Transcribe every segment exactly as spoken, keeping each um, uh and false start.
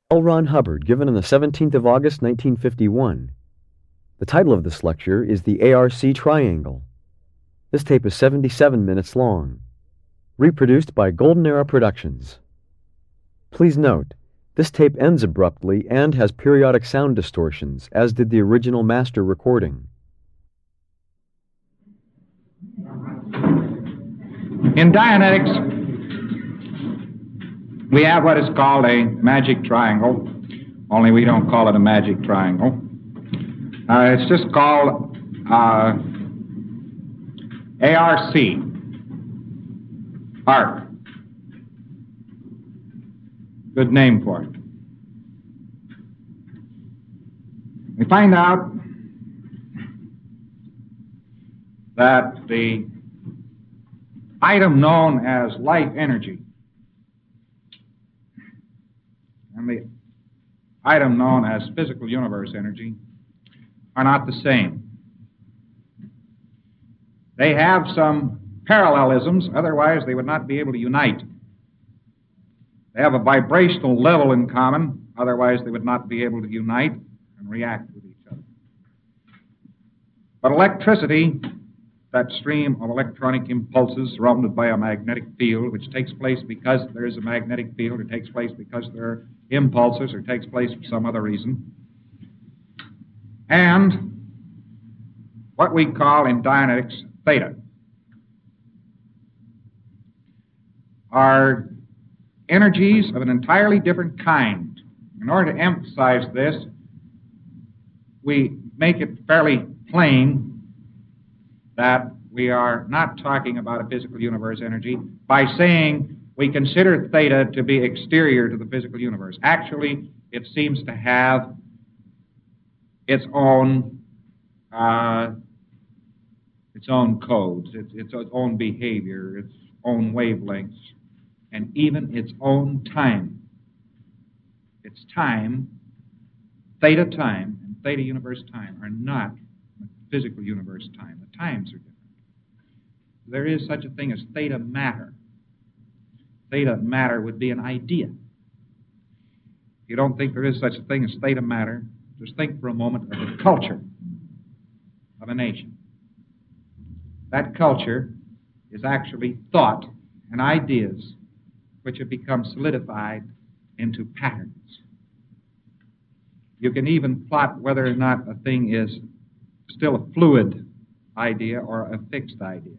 L. Ron Hubbard, given on the seventeenth of August, nineteen fifty-one. The title of this lecture is The A R C Triangle. This tape is seventy-seven minutes long. Reproduced by Golden Era Productions. Please note, this tape ends abruptly and has periodic sound distortions, as did the original master recording. In Dianetics, we have what is called a magic triangle, only we don't call it a magic triangle. Uh, it's just called uh, A R C, ARC. Good name for it. We find out that the item known as life energy and the item known as physical universe energy are not the same. They have some parallelisms, otherwise they would not be able to unite. They have a vibrational level in common, otherwise they would not be able to unite and react with each other. But electricity, that stream of electronic impulses surrounded by a magnetic field, which takes place because there is a magnetic field, or takes place because there are impulses, or takes place for some other reason. And what we call in Dianetics theta are energies of an entirely different kind. In order to emphasize this, we make it fairly plain that we are not talking about a physical universe energy by saying we consider theta to be exterior to the physical universe. Actually, it seems to have its own uh, its own codes, its, its own behavior, its own wavelengths, and even its own time. Its time, theta time, and theta universe time are not physical universe time. The times are different. There is such a thing as theta matter. Theta matter would be an idea. If you don't think there is such a thing as theta matter, just think for a moment of the culture of a nation. That culture is actually thought and ideas which have become solidified into patterns. You can even plot whether or not a thing is still a fluid idea or a fixed idea.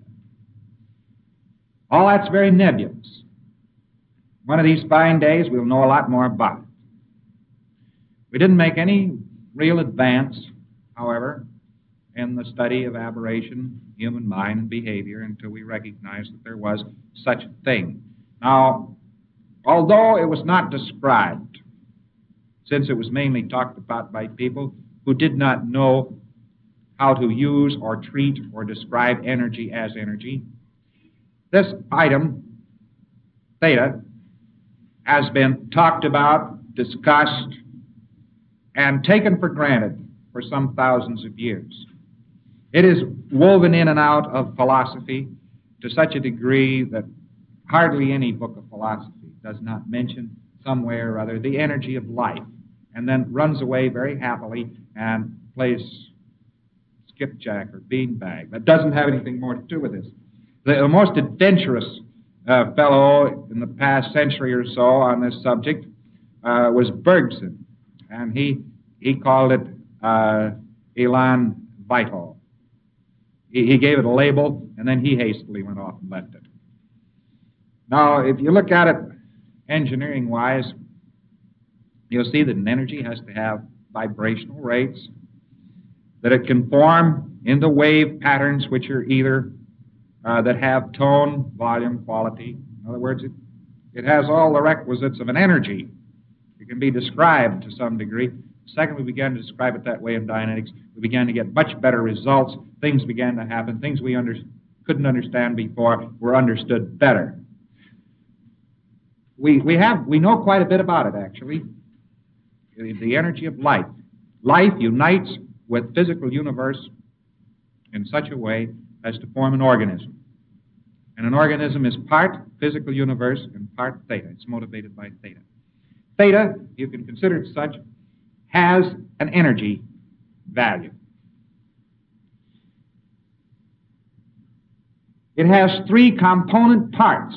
All that's very nebulous. One of these fine days, we'll know a lot more about it. We didn't make any real advance, however, in the study of aberration, human mind, and behavior until we recognized that there was such a thing. Now, although it was not described, since it was mainly talked about by people who did not know how to use or treat or describe energy as energy, this item, theta, has been talked about, discussed, and taken for granted for some thousands of years. It is woven in and out of philosophy to such a degree that hardly any book of philosophy does not mention some way or other the energy of life, and then runs away very happily and plays skipjack or beanbag. That doesn't have anything more to do with this. The most adventurous uh, fellow in the past century or so on this subject uh, was Bergson, and he he called it uh, elan vital. He, he gave it a label, and then he hastily went off and left it. Now, if you look at it engineering-wise, you'll see that an energy has to have vibrational rates, that it can form into wave patterns which are either uh, that have tone, volume, quality. In other words, it, it has all the requisites of an energy. It can be described to some degree. The second we began to describe it that way in Dianetics, we began to get much better results. Things began to happen. Things we under, couldn't understand before were understood better. We, we, have, we know quite a bit about it, actually. The, the energy of life. Life unites with physical universe in such a way as to form an organism. And an organism is part physical universe and part theta. It's motivated by theta. Theta, you can consider it such, has an energy value. It has three component parts.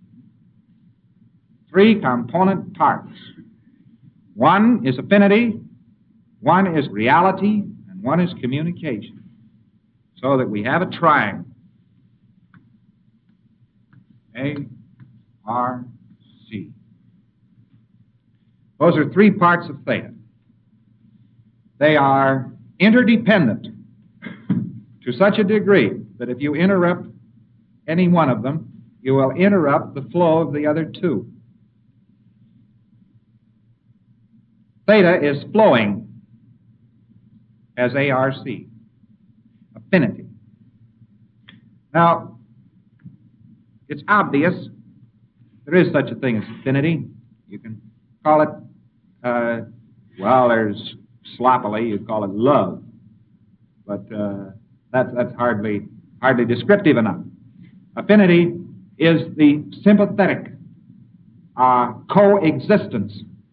Three component parts. One is affinity, one is reality, and one is communication. So that we have a triangle. A, R, C. Those are three parts of theta. They are interdependent to such a degree that if you interrupt any one of them, you will interrupt the flow of the other two. Theta is flowing as A R C, affinity. Now, it's obvious there is such a thing as affinity. You can call it, uh, well, there's sloppily, you call it love. But uh, that's, that's hardly, hardly descriptive enough. Affinity is the sympathetic uh, coexistence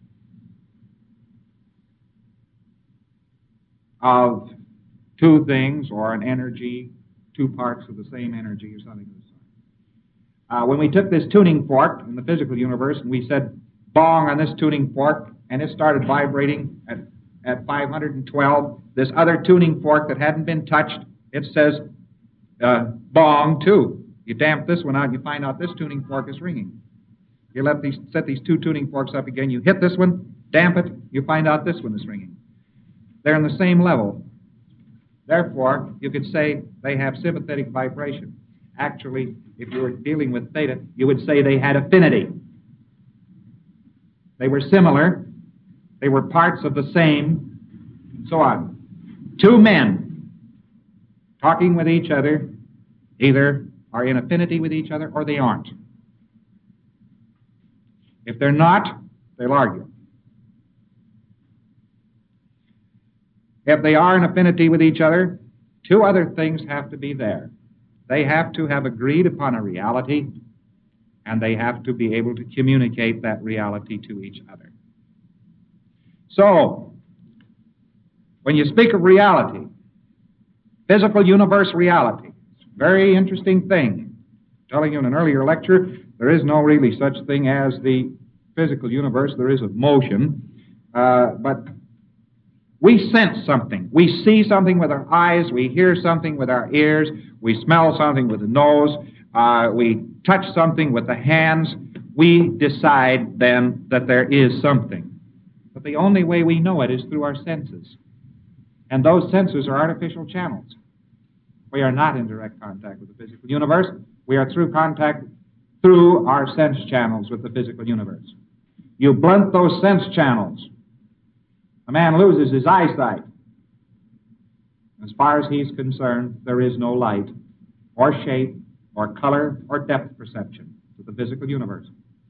of two things or an energy, two parts of the same energy or something of the sort. Uh, when we took this tuning fork in the physical universe and we said bong on this tuning fork and it started vibrating at, at five hundred twelve, this other tuning fork that hadn't been touched, it says uh, bong too. You damp this one out and you find out this tuning fork is ringing. You let these, set these two tuning forks up again, you hit this one, damp it, you find out this one is ringing. They're in the same level. Therefore, you could say they have sympathetic vibration. Actually, if you were dealing with theta, you would say they had affinity. They were similar. They were parts of the same, and so on. Two men talking with each other either are in affinity with each other or they aren't. If they're not, they'll argue. If they are in affinity with each other, two other things have to be there. They have to have agreed upon a reality, and they have to be able to communicate that reality to each other. So, when you speak of reality, physical universe reality, it's a very interesting thing. I'm telling you in an earlier lecture, there is no really such thing as the physical universe. There is of motion, uh, but we sense something. We see something with our eyes. We hear something with our ears. We smell something with the nose. Uh, we touch something with the hands. We decide then that there is something. But the only way we know it is through our senses. And those senses are artificial channels. We are not in direct contact with the physical universe. We are through contact through our sense channels with the physical universe. You blunt those sense channels, a man loses his eyesight. As far as he's concerned, there is no light, or shape, or color, or depth perception to the physical universe.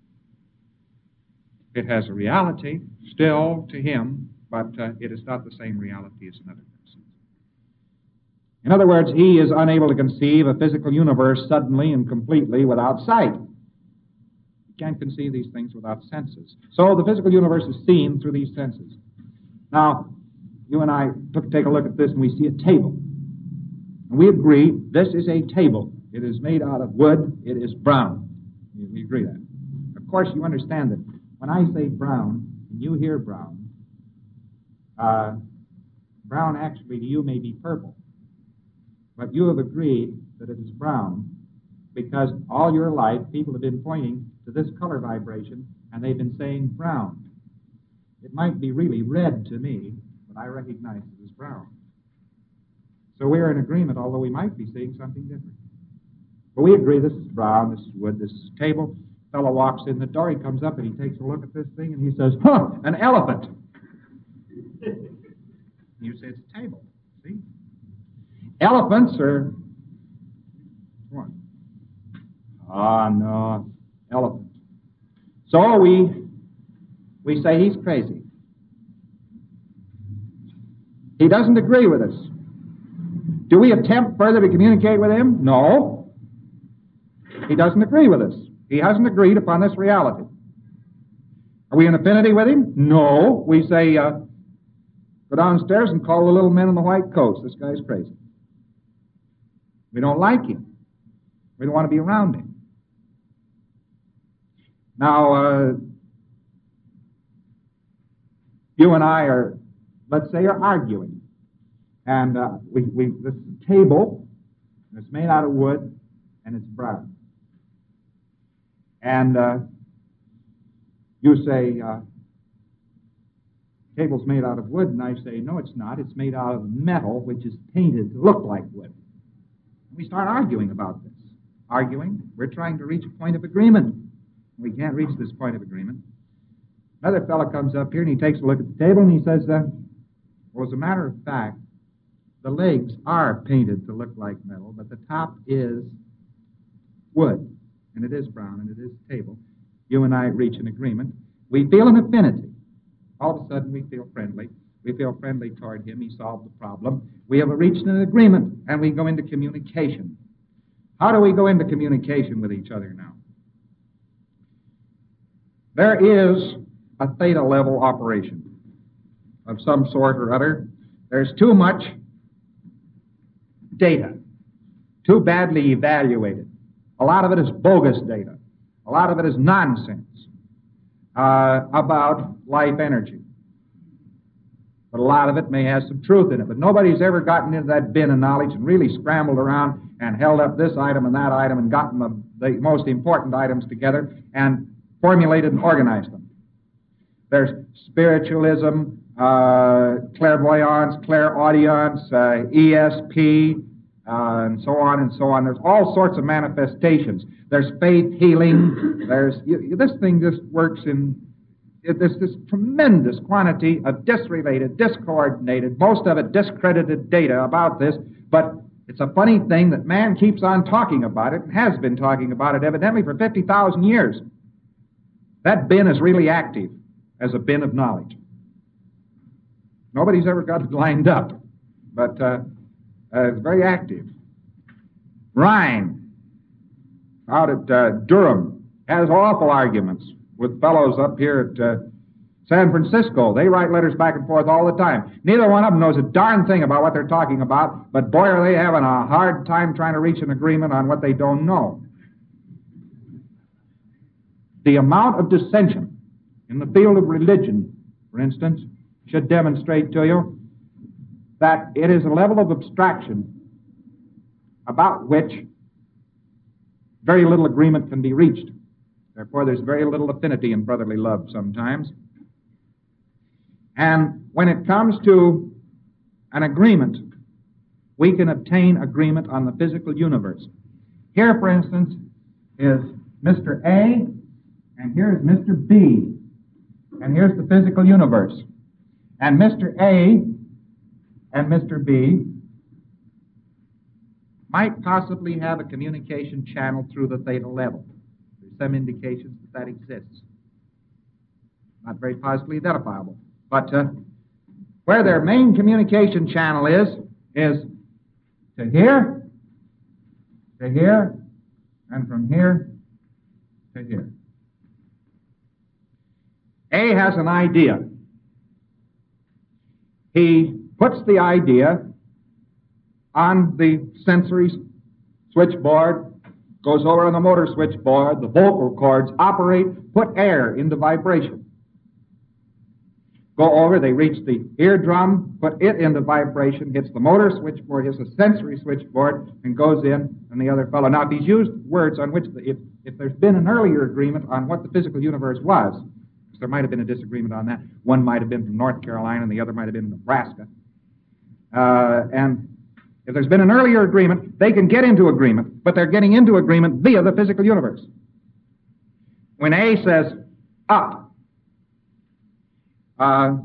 It has a reality still to him, but uh, it is not the same reality as another person. In other words, he is unable to conceive a physical universe suddenly and completely without sight. He can't conceive these things without senses. So the physical universe is seen through these senses. Now, you and I took, take a look at this and we see a table. And we agree this is a table. It is made out of wood. It is brown. We agree that. Of course, you understand that when I say brown and you hear brown, uh, brown actually to you may be purple. But you have agreed that it is brown because all your life people have been pointing to this color vibration and they've been saying brown. It might be really red to me, but I recognize it as brown. So we're in agreement, although we might be seeing something different. But we agree this is brown, this is wood, this is table. Fellow walks in the door, he comes up and he takes a look at this thing and he says, huh, an elephant. You say it's a table, see? Elephants are, what? Ah, no, elephant. So we We say he's crazy. He doesn't agree with us. Do we attempt further to communicate with him? No. He doesn't agree with us. He hasn't agreed upon this reality. Are we in affinity with him? No. We say, uh, go downstairs and call the little men in the white coats. This guy's crazy. We don't like him. We don't want to be around him. Now, uh, you and I are, let's say, are arguing. And uh, we, we, this table, it's made out of wood, and it's brown. And uh, you say, uh, table's made out of wood, and I say, no, it's not. It's made out of metal, which is painted to look like wood. And we start arguing about this. Arguing. We're trying to reach a point of agreement. We can't reach this point of agreement. Another fellow comes up here, and he takes a look at the table, and he says, uh, well, as a matter of fact, the legs are painted to look like metal, but the top is wood, and it is brown, and it is table. You and I reach an agreement. We feel an affinity. All of a sudden, we feel friendly. We feel friendly toward him. He solved the problem. We have reached an agreement, and we go into communication. How do we go into communication with each other now? There is a theta level operation of some sort or other. There's too much data, too badly evaluated. A lot of it is bogus data. A lot of it is nonsense uh, about life energy. But a lot of it may have some truth in it. But nobody's ever gotten into that bin of knowledge and really scrambled around and held up this item and that item and gotten the, the most important items together and formulated and organized them. There's spiritualism, uh, clairvoyance, clairaudience, uh, E S P, uh, and so on and so on. There's all sorts of manifestations. There's faith healing. There's you, this thing just works in it, there's this tremendous quantity of disrelated, discoordinated, most of it discredited data about this. But it's a funny thing that man keeps on talking about it and has been talking about it evidently for fifty thousand years. That bin is really active as a bin of knowledge. Nobody's ever got it lined up, but uh, uh, it's very active. Rhine, out at uh, Durham, has awful arguments with fellows up here at uh, San Francisco. They write letters back and forth all the time. Neither one of them knows a darn thing about what they're talking about, but boy, are they having a hard time trying to reach an agreement on what they don't know. The amount of dissension in the field of religion, for instance, should demonstrate to you that it is a level of abstraction about which very little agreement can be reached. Therefore, there's very little affinity in brotherly love sometimes. And when it comes to an agreement, we can obtain agreement on the physical universe. Here, for instance, is Mister A, and here's Mister B, and here's the physical universe. And Mister A and Mister B might possibly have a communication channel through the theta level. There's some indications that that exists. Not very positively identifiable. But uh, where their main communication channel is, is to here, to here, and from here to here. A has an idea. He puts the idea on the sensory switchboard, goes over on the motor switchboard, the vocal cords operate, put air into vibration. Go over, they reach the eardrum, put it into vibration, hits the motor switchboard, hits the sensory switchboard, and goes in, and the other fellow. Now, if he's used words on which, the, if, if there's been an earlier agreement on what the physical universe was, because there might have been a disagreement on that, one might have been from North Carolina, and the other might have been Nebraska, uh, and if there's been an earlier agreement, they can get into agreement, but they're getting into agreement via the physical universe. When A says up, uh,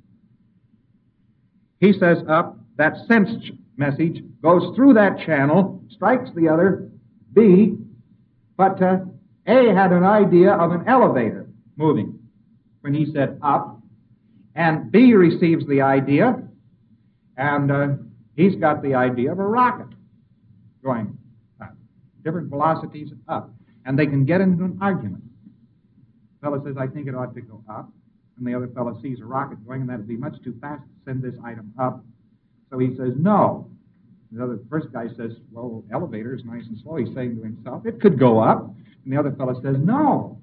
he says up, that sense message goes through that channel, strikes the other, B, but uh, A had an idea of an elevator moving when he said up, and B receives the idea, and uh, he's got the idea of a rocket going up, different velocities up, and they can get into an argument. The fellow says, I think it ought to go up. And the other fellow sees a rocket going, and that would be much too fast to send this item up. So he says, no. The other first guy says, well, elevator is nice and slow. He's saying to himself, it could go up. And the other fellow says, no.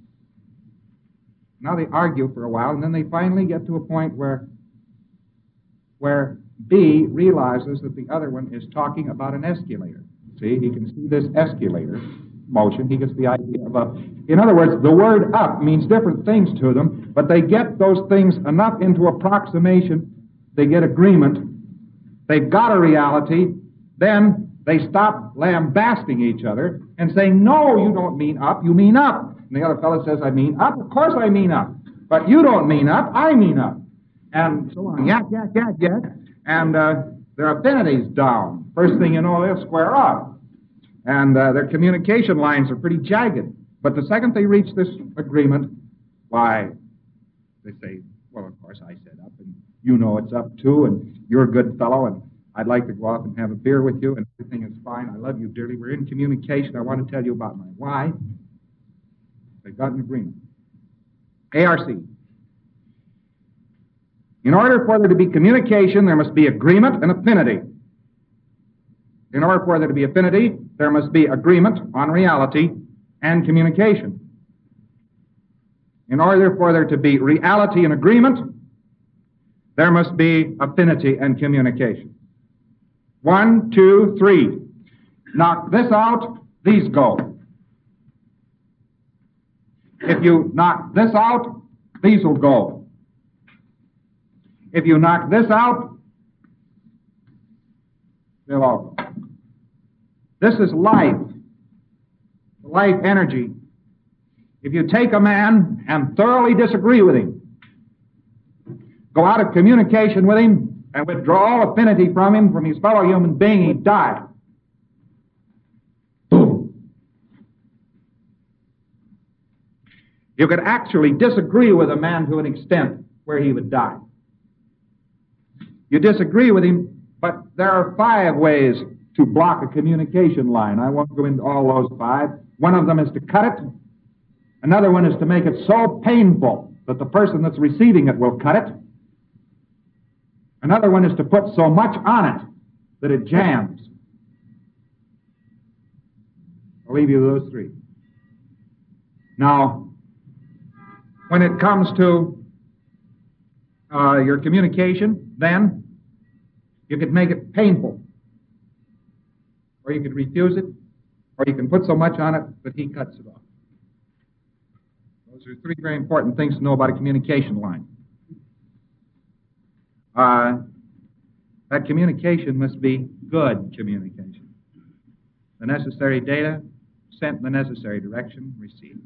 Now they argue for a while, and then they finally get to a point where, where B realizes that the other one is talking about an escalator. See, he can see this escalator motion. He gets the idea of a... In other words, the word up means different things to them, but they get those things enough into approximation, they get agreement, they've got a reality, then they stop lambasting each other and saying, no, you don't mean up, you mean up. And the other fellow says, I mean up, of course I mean up. But you don't mean up, I mean up. And so on, yak, yak, yak, yak. And uh, their affinity's down. First thing you know, they'll square up. And uh, their communication lines are pretty jagged. But the second they reach this agreement, why, they say, well, of course I said up, and you know it's up too, and you're a good fellow, and I'd like to go off and have a beer with you, and everything is fine. I love you dearly. We're in communication. I want to tell you about my why. They've got an agreement. A R C. In order for there to be communication, there must be agreement and affinity. In order for there to be affinity, there must be agreement on reality and communication. In order for there to be reality and agreement, there must be affinity and communication. One, two, three. Knock this out, these go. If you knock this out, these will go. If you knock this out, they'll all go. This is life, life energy. If you take a man and thoroughly disagree with him, go out of communication with him, and withdraw all affinity from him, from his fellow human being, he'd die. Boom. You could actually disagree with a man to an extent where he would die. You disagree with him, but there are five ways to block a communication line. I won't go into all those five. One of them is to cut it. Another one is to make it so painful that the person that's receiving it will cut it. Another one is to put so much on it that it jams. I'll leave you those three. Now, when it comes to uh, your communication, then you could make it painful, or you could refuse it, or you can put so much on it that he cuts it off. Those are three very important things to know about a communication line. Uh, that communication must be good communication. The necessary data sent in the necessary direction received.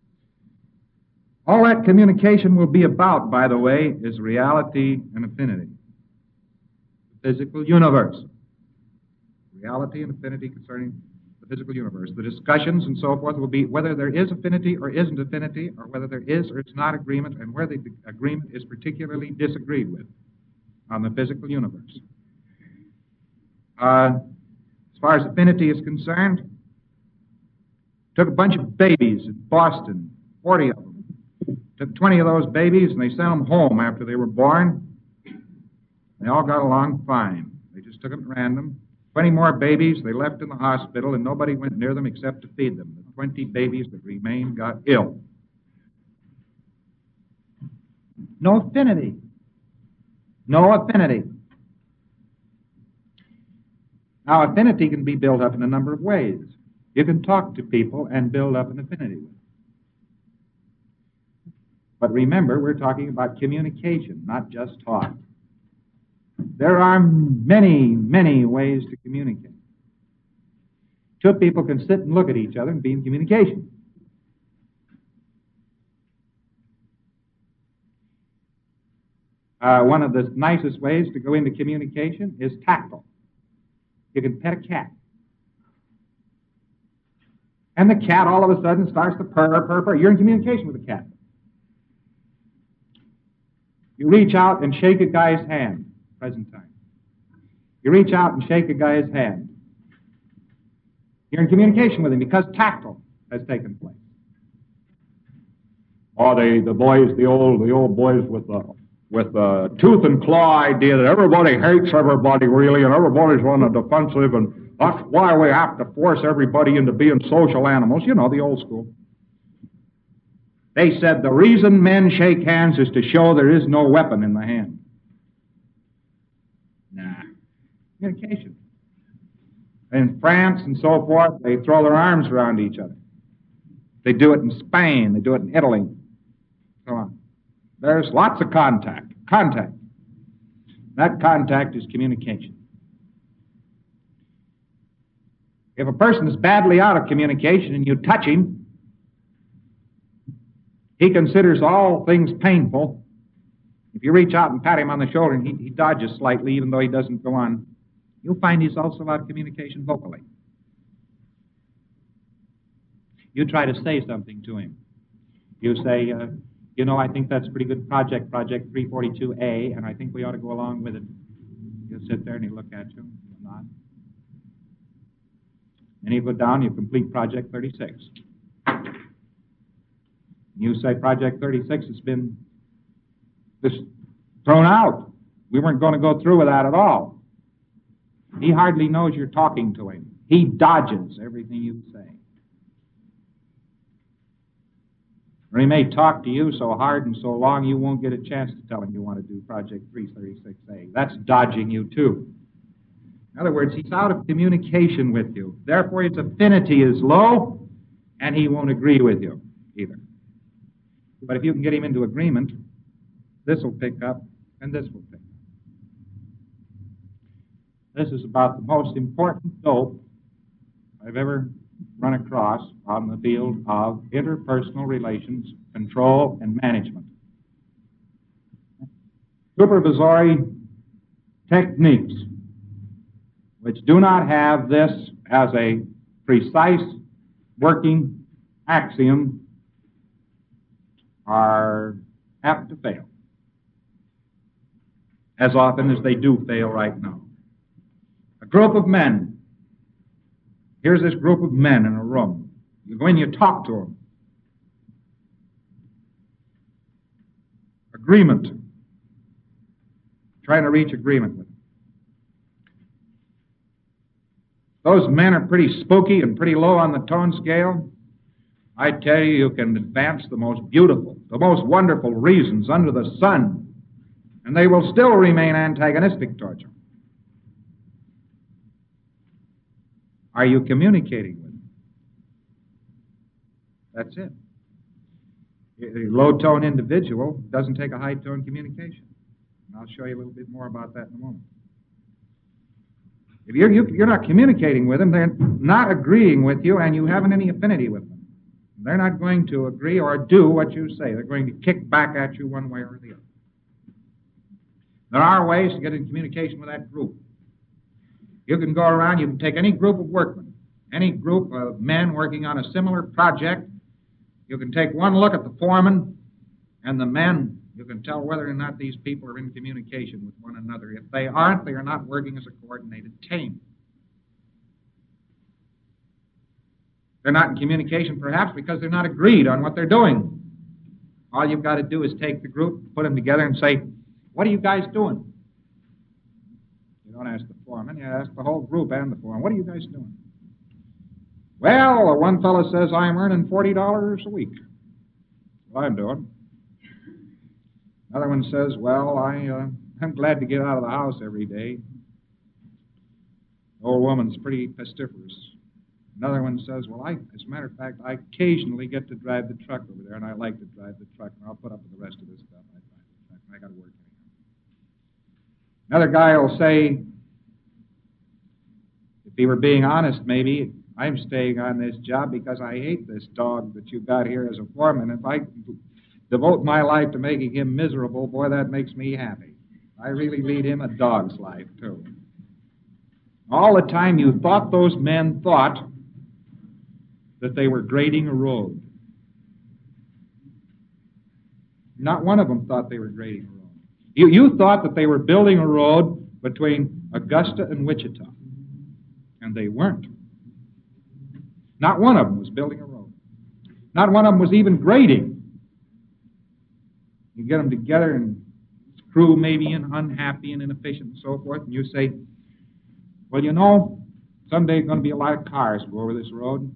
All that communication will be about, by the way, is reality and affinity. The physical universe. Reality and affinity concerning the physical universe. The discussions and so forth will be whether there is affinity or isn't affinity, or whether there is or is not agreement, and where the agreement is particularly disagreed with on the physical universe. Uh, as far as affinity is concerned, took a bunch of babies in Boston, forty of them. Took twenty of those babies and they sent them home after they were born. They all got along fine. They just took them at random. twenty more babies they left in the hospital, and nobody went near them except to feed them. The twenty babies that remained got ill. No affinity. No affinity. Now, affinity can be built up in a number of ways. You can talk to people and build up an affinity with them. But remember, we're talking about communication, not just talk. There are many, many ways to communicate. Two people can sit and look at each other and be in communication. Uh, one of the nicest ways to go into communication is tactile. You can pet a cat. And the cat all of a sudden starts to purr, purr, purr. You're in communication with the cat. You reach out and shake a guy's hand, present time. You reach out and shake a guy's hand. You're in communication with him because tactile has taken place. or the, the boys, the old the old boys with the with the tooth and claw idea that everybody hates everybody really, and everybody's on the defensive, and that's why we have to force everybody into being social animals. You know, the old school. They said the reason men shake hands is to show there is no weapon in the hand. Nah. Communication. In France and so forth, they throw their arms around each other. They do it in Spain. They do it in Italy. So on. There's lots of contact. Contact. That contact is communication. If a person is badly out of communication and you touch him, he considers all things painful. If you reach out and pat him on the shoulder and he, he dodges slightly, even though he doesn't go on, you'll find he's also out of communication vocally. You try to say something to him. You say, uh, you know, I think that's a pretty good project, Project three forty-two A, and I think we ought to go along with it. He'll sit there and he'll look at you. He'll nod. Then you go down, you complete Project thirty-six. You say Project thirty-six has been just thrown out. We weren't going to go through with that at all. He hardly knows you're talking to him. He dodges everything you say. Or he may talk to you so hard and so long you won't get a chance to tell him you want to do Project three thirty-six A. That's dodging you too. In other words, he's out of communication with you. Therefore, his affinity is low, and he won't agree with you either. But if you can get him into agreement, this will pick up, and this will pick up. This is about the most important dope I've ever run across on the field of interpersonal relations, control, and management. Supervisory techniques which do not have this as a precise working axiom are apt to fail, as often as they do fail right now. A group of men. Here's this group of men in a room. You go in, you talk to them. Agreement. Trying to reach agreement with them. Those men are pretty spooky and pretty low on the tone scale. I tell you, you can advance the most beautiful, the most wonderful reasons under the sun, and they will still remain antagonistic towards you. Are you communicating with them? That's it. A low-tone individual doesn't take a high-tone communication. And I'll show you a little bit more about that in a moment. If you're, you're not communicating with them, they're not agreeing with you, and you haven't any affinity with them. They're not going to agree or do what you say. They're going to kick back at you one way or the other. There are ways to get in communication with that group. You can go around, you can take any group of workmen, any group of men working on a similar project. You can take one look at the foreman and the men. You can tell whether or not these people are in communication with one another. If they aren't, they are not working as a coordinated team. They're not in communication, perhaps, because they're not agreed on what they're doing. All you've got to do is take the group, put them together, and say, what are you guys doing? You don't ask the foreman, you ask the whole group and the foreman, what are you guys doing? Well, one fellow says, I'm earning forty dollars a week. That's what I'm doing. Another one says, well, I, uh, I'm glad to get out of the house every day. The old woman's pretty pestiferous. Another one says, well, I, as a matter of fact, I occasionally get to drive the truck over there, and I like to drive the truck, and I'll put up with the rest of this stuff. I drive the truck, and I got to work anyhow. Another guy will say, if he were being honest, maybe, I'm staying on this job because I hate this dog that you got here as a foreman. If I devote my life to making him miserable, boy, that makes me happy. I really lead him a dog's life, too. All the time you thought those men thought that they were grading a road. Not one of them thought they were grading a road. You, you thought that they were building a road between Augusta and Wichita, and they weren't. Not one of them was building a road. Not one of them was even grading. You get them together, and this crew may be unhappy and inefficient and so forth, and you say, well, you know, someday there's going to be a lot of cars go over this road.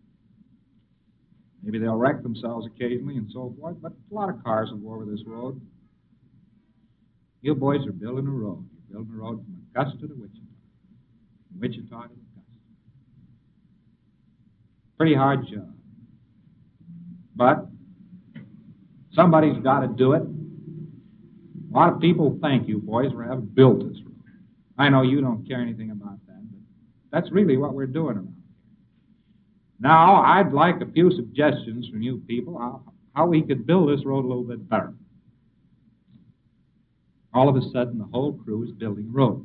Maybe they'll wreck themselves occasionally and so forth, but a lot of cars will go over this road. You boys are building a road. You're building a road from Augusta to Wichita. From Wichita to Augusta. Pretty hard job. But somebody's got to do it. A lot of people thank you, boys, for having built this road. I know you don't care anything about that, but that's really what we're doing around here. Now, I'd like a few suggestions from you people how, how we could build this road a little bit better. All of a sudden, the whole crew is building a road.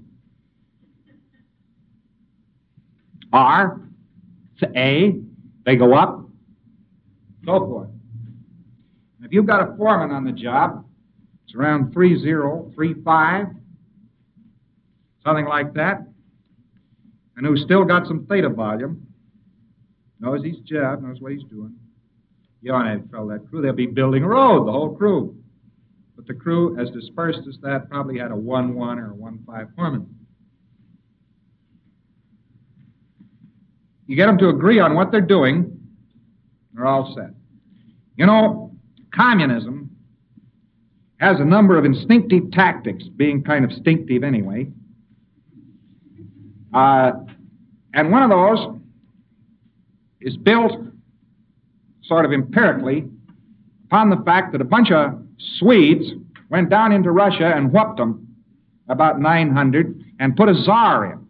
R, A, they go up, so forth. If you've got a foreman on the job, it's around three zero, three five, something like that, and who's still got some theta volume, knows his job, knows what he's doing. You don't have to tell that crew. They'll be building a road, the whole crew. But the crew, as dispersed as that, probably had a one one or a one five foreman. You get them to agree on what they're doing, they're all set. You know, communism has a number of instinctive tactics, being kind of stinctive anyway. Uh, and one of those is built sort of empirically upon the fact that a bunch of Swedes went down into Russia and whooped them, about nine hundred, and put a czar in.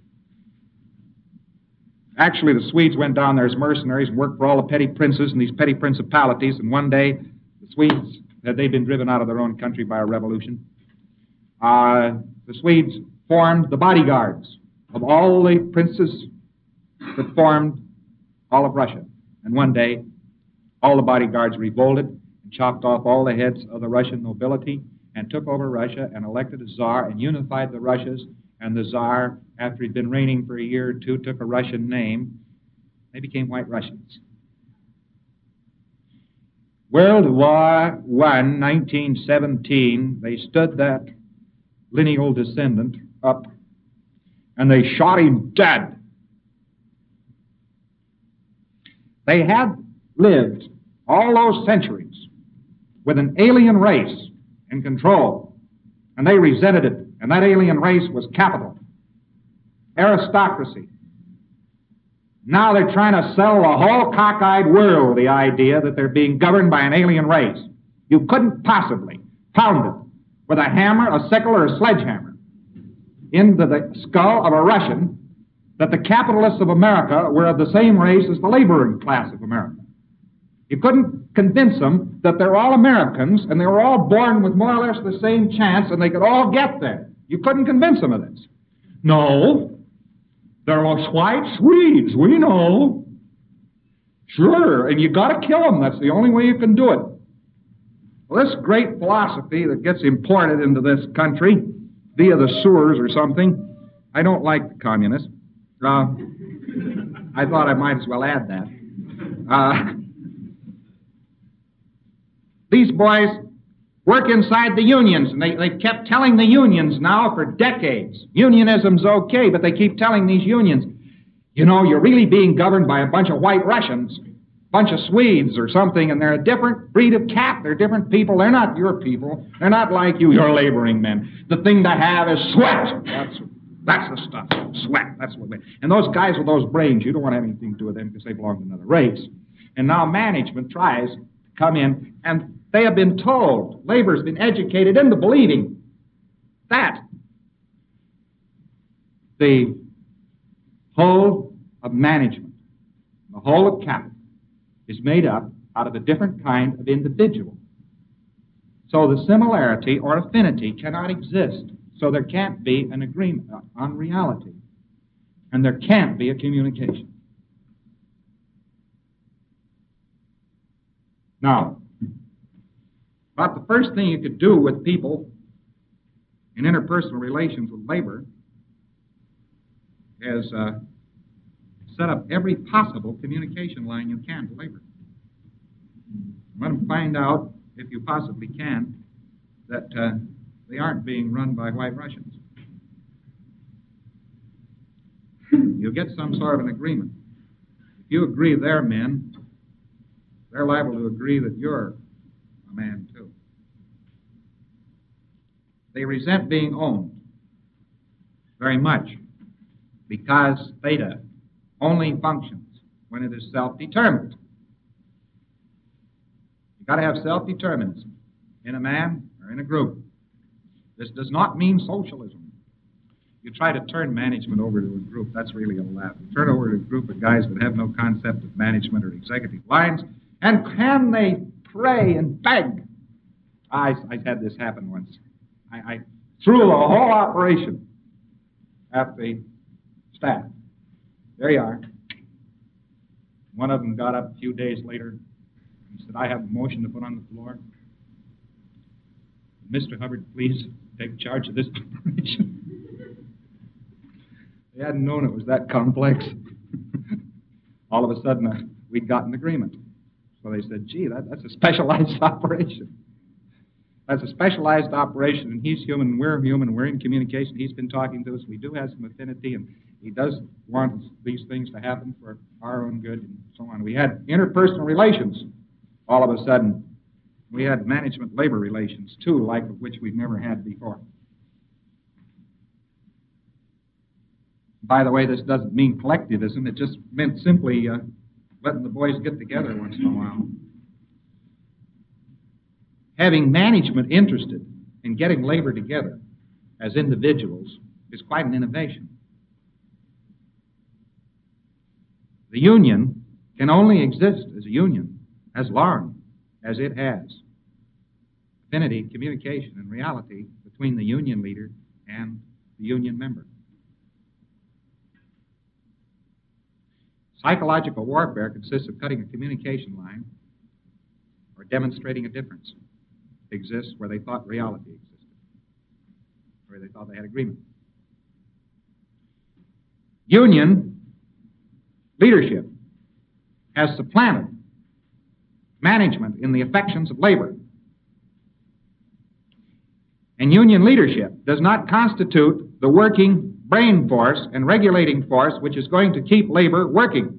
Actually, the Swedes went down there as mercenaries and worked for all the petty princes and these petty principalities, and one day the Swedes, had they been driven out of their own country by a revolution, uh, the Swedes formed the bodyguards of all the princes that formed all of Russia. And one day, all the bodyguards revolted and chopped off all the heads of the Russian nobility and took over Russia and elected a czar and unified the Russias. And the czar, after he'd been reigning for a year or two, took a Russian name. They became White Russians. World War One, nineteen seventeen, they stood that lineal descendant up and they shot him dead. They had lived all those centuries with an alien race in control, and they resented it, and that alien race was capital, aristocracy. Now they're trying to sell the whole cockeyed world the idea that they're being governed by an alien race. You couldn't possibly pound it with a hammer, a sickle, or a sledgehammer into the skull of a Russian that the capitalists of America were of the same race as the laboring class of America. You couldn't convince them that they're all Americans and they were all born with more or less the same chance and they could all get there. You couldn't convince them of this. No, they're all white Swedes, we know. Sure, and you got to kill them. That's the only way you can do it. Well, this great philosophy that gets imported into this country via the sewers or something, I don't like the communists. Uh, I thought I might as well add that. Uh, these boys work inside the unions, and they, they kept telling the unions now for decades, unionism's okay, but they keep telling these unions, you know, you're really being governed by a bunch of white Russians, a bunch of Swedes or something, and they're a different breed of cat. They're different people. They're not your people. They're not like you. You're laboring men. The thing to have is sweat. That's That's the stuff. Sweat. That's what we... And those guys with those brains, you don't want to have anything to do with them because they belong to another race. And now management tries to come in, and they have been told, labor's been educated into believing that the whole of management, the whole of capital, is made up out of a different kind of individual. So the similarity or affinity cannot exist. So there can't be an agreement on reality. And there can't be a communication. Now, about the first thing you could do with people in interpersonal relations with labor is uh, set up every possible communication line you can to labor. Let them find out if you possibly can, that uh, they aren't being run by white Russians. You get some sort of an agreement. If you agree they're men, they're liable to agree that you're a man too. They resent being owned very much because theta only functions when it is self-determined. You've got to have self-determinism in a man or in a group. This does not mean socialism. You try to turn management over to a group, that's really a laugh. You turn over to a group of guys that have no concept of management or executive lines, and can they pray and beg? I, I had this happen once. I, I threw the whole operation at the staff. There you are. One of them got up a few days later. He said, I have a motion to put on the floor. Mister Hubbard, please take charge of this operation. They hadn't known it was that complex. All of a sudden, uh, we'd got an agreement. So they said, gee, that, that's a specialized operation. That's a specialized operation, and he's human, and we're human, and we're in communication. He's been talking to us. We do have some affinity, and he does want these things to happen for our own good, and so on. We had interpersonal relations. All of a sudden, we had management-labor relations, too, like of which we've never had before. By the way, this doesn't mean collectivism. It just meant simply uh, letting the boys get together once in a while. Having management interested in getting labor together as individuals is quite an innovation. The union can only exist as a union as long as it has affinity, communication, and reality between the union leader and the union member. Psychological warfare consists of cutting a communication line or demonstrating a difference exists where they thought reality existed, where they thought they had agreement. Union leadership has supplanted management in the affections of labor. And union leadership does not constitute the working brain force and regulating force which is going to keep labor working.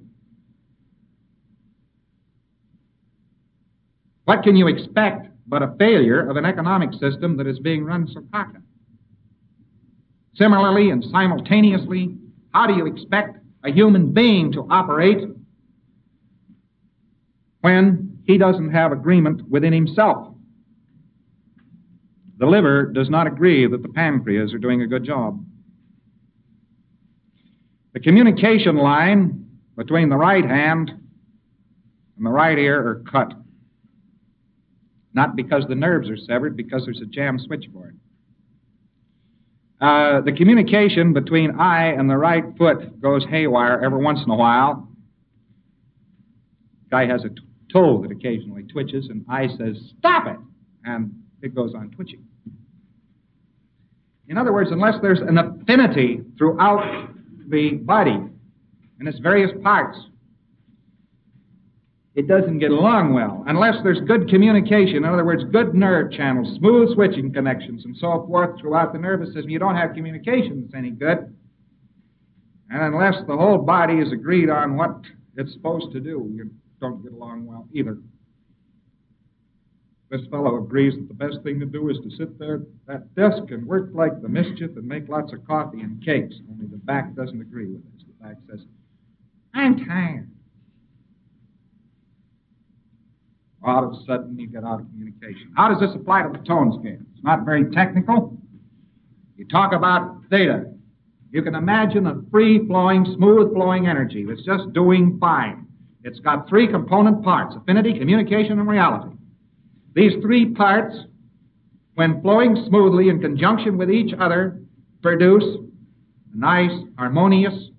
What can you expect but a failure of an economic system that is being run so cocky? Similarly and simultaneously, how do you expect a human being to operate when he doesn't have agreement within himself? The liver does not agree that the pancreas are doing a good job. The communication line between the right hand and the right ear are cut. Not because the nerves are severed, because there's a jammed switchboard. Uh, the communication between eye and the right foot goes haywire every once in a while. Guy has a t- toe that occasionally twitches, and eye says, stop it! And it goes on twitching. In other words, unless there's an affinity throughout the body and its various parts, it doesn't get along well. Unless there's good communication, in other words, good nerve channels, smooth switching connections, and so forth throughout the nervous system, you don't have communication that's any good. And unless the whole body is agreed on what it's supposed to do, you don't get along well either. This fellow agrees that the best thing to do is to sit there at that desk and work like the mischief and make lots of coffee and cakes. Only the back doesn't agree with this. The back says, I'm tired. All of a sudden, you get out of communication. How does this apply to the tone scale? It's not very technical. You talk about theta. You can imagine a free-flowing, smooth-flowing energy that's just doing fine. It's got three component parts: affinity, communication, and reality. These three parts, when flowing smoothly in conjunction with each other, produce a nice, harmonious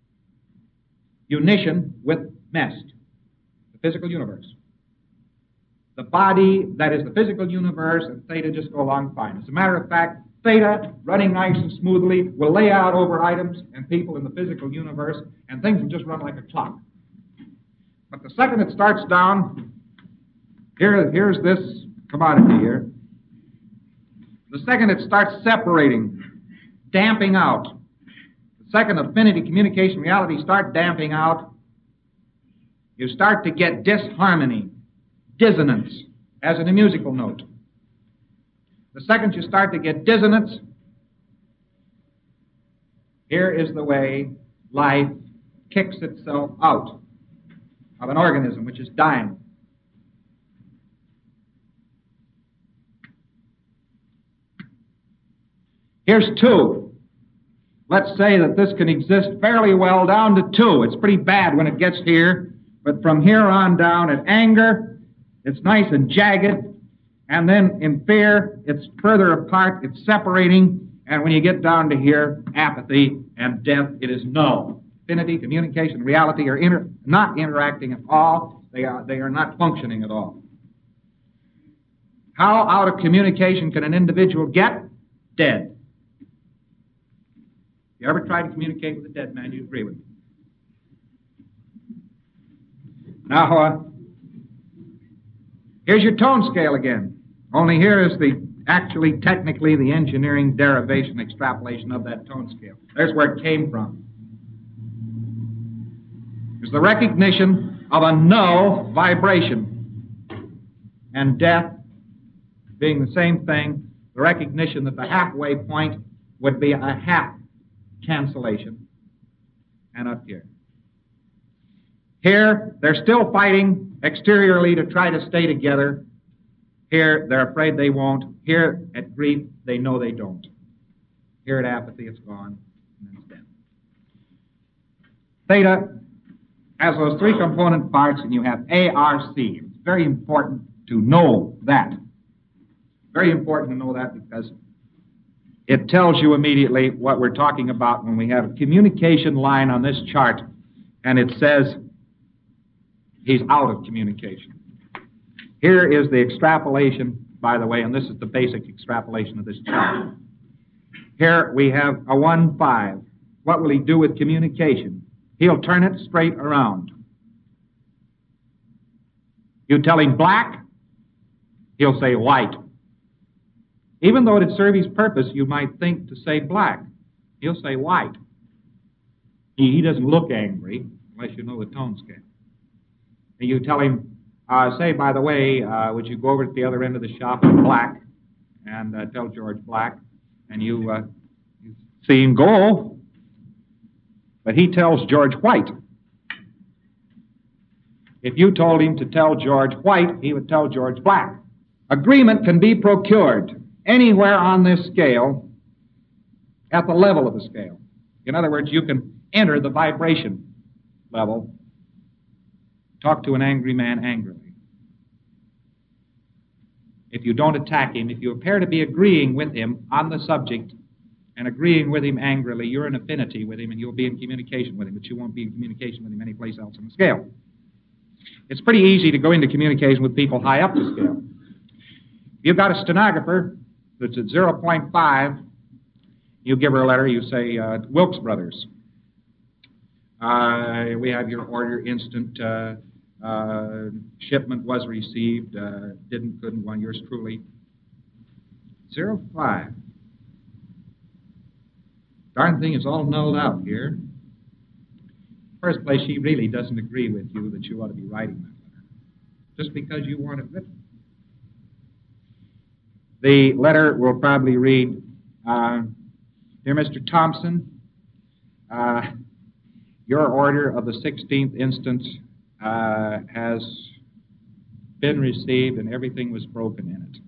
unition with MEST, the physical universe. The body that is the physical universe and theta just go along fine. As a matter of fact, theta, running nice and smoothly, will lay out over items and people in the physical universe, and things will just run like a clock. But the second it starts down, here, here's this commodity here. The second it starts separating, damping out. The second affinity, communication, reality start damping out, you start to get disharmony, dissonance, as in a musical note. The second you start to get dissonance, here is the way life kicks itself out of an organism which is dying. Here's two. Let's say that this can exist fairly well down to two. It's pretty bad when it gets here, but from here on down at anger, it's nice and jagged, and then in fear, it's further apart, it's separating, and when you get down to here, apathy and death, it is null. Affinity, communication, reality are inter- not interacting at all. They are, they are not functioning at all. How out of communication can an individual get? Dead. If you ever try to communicate with a dead man, you agree with me. Now, uh, here's your tone scale again. Only here is the, actually, technically, the engineering derivation, extrapolation of that tone scale. There's where it came from. There's the recognition of a null vibration. And death being the same thing, the recognition that the halfway point would be a half cancellation. And up here. Here, they're still fighting exteriorly to try to stay together. Here, they're afraid they won't. Here, at grief, they know they don't. Here at apathy, it's gone, and then it's dead. Theta has those three component parts, and you have A R C. It's very important to know that. Very important to know that because it tells you immediately what we're talking about when we have a communication line on this chart, and it says he's out of communication. Here is the extrapolation, by the way, and this is the basic extrapolation of this chart. Here we have a one five. What will he do with communication? He'll turn it straight around. You tell him black, he'll say white. Even though it'd serve his purpose, you might think to say black. He'll say white. He, he doesn't look angry, unless you know the tone scale. And you tell him, Uh, say, by the way, uh, would you go over to the other end of the shop in black and uh, tell George black, and you, uh, you see him go, but he tells George white. If you told him to tell George white, he would tell George black. Agreement can be procured anywhere on this scale at the level of the scale. In other words, you can enter the vibration level. Talk to an angry man angrily. If you don't attack him, if you appear to be agreeing with him on the subject and agreeing with him angrily, you're in affinity with him and you'll be in communication with him, but you won't be in communication with him anyplace else on the scale. It's pretty easy to go into communication with people high up the scale. If you've got a stenographer that's at zero point five, you give her a letter, you say, uh, Wilkes Brothers. Uh, we have your order instant. Uh, uh, shipment was received. Uh, didn't, couldn't, one. Yours truly. Zero five. Darn thing is all nulled out here. First place, she really doesn't agree with you that you ought to be writing that letter, just because you want it written. The letter will probably read, uh, Dear Mister Thompson, uh, your order of the sixteenth instant uh, has been received and everything was broken in it.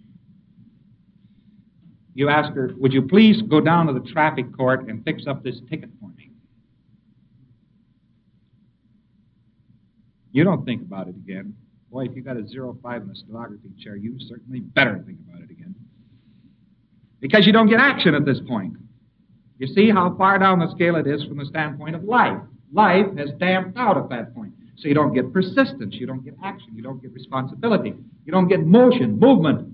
You ask her, would you please go down to the traffic court and fix up this ticket for me? You don't think about it again. Boy, if you got a zero five in the stenography chair, you certainly better think about it again. Because you don't get action at this point. You see how far down the scale it is from the standpoint of life. Life has damped out at that point. So you don't get persistence, you don't get action, you don't get responsibility, you don't get motion, movement.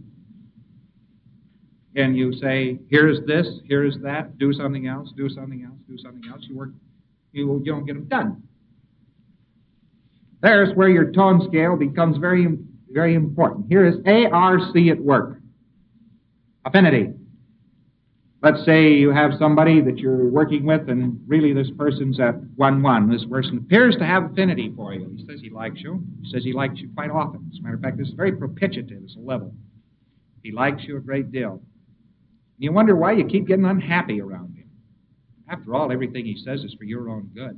And you say, here's this, here's that, do something else, do something else, do something else. You work, you, you don't get them done. There's where your tone scale becomes very very important. Here is A R C at work. Affinity. Let's say you have somebody that you're working with, and really this person's at one one. This person appears to have affinity for you. He says he likes you. He says he likes you quite often. As a matter of fact, this is very propitiative as a level. He likes you a great deal. You wonder why you keep getting unhappy around him. After all, everything he says is for your own good.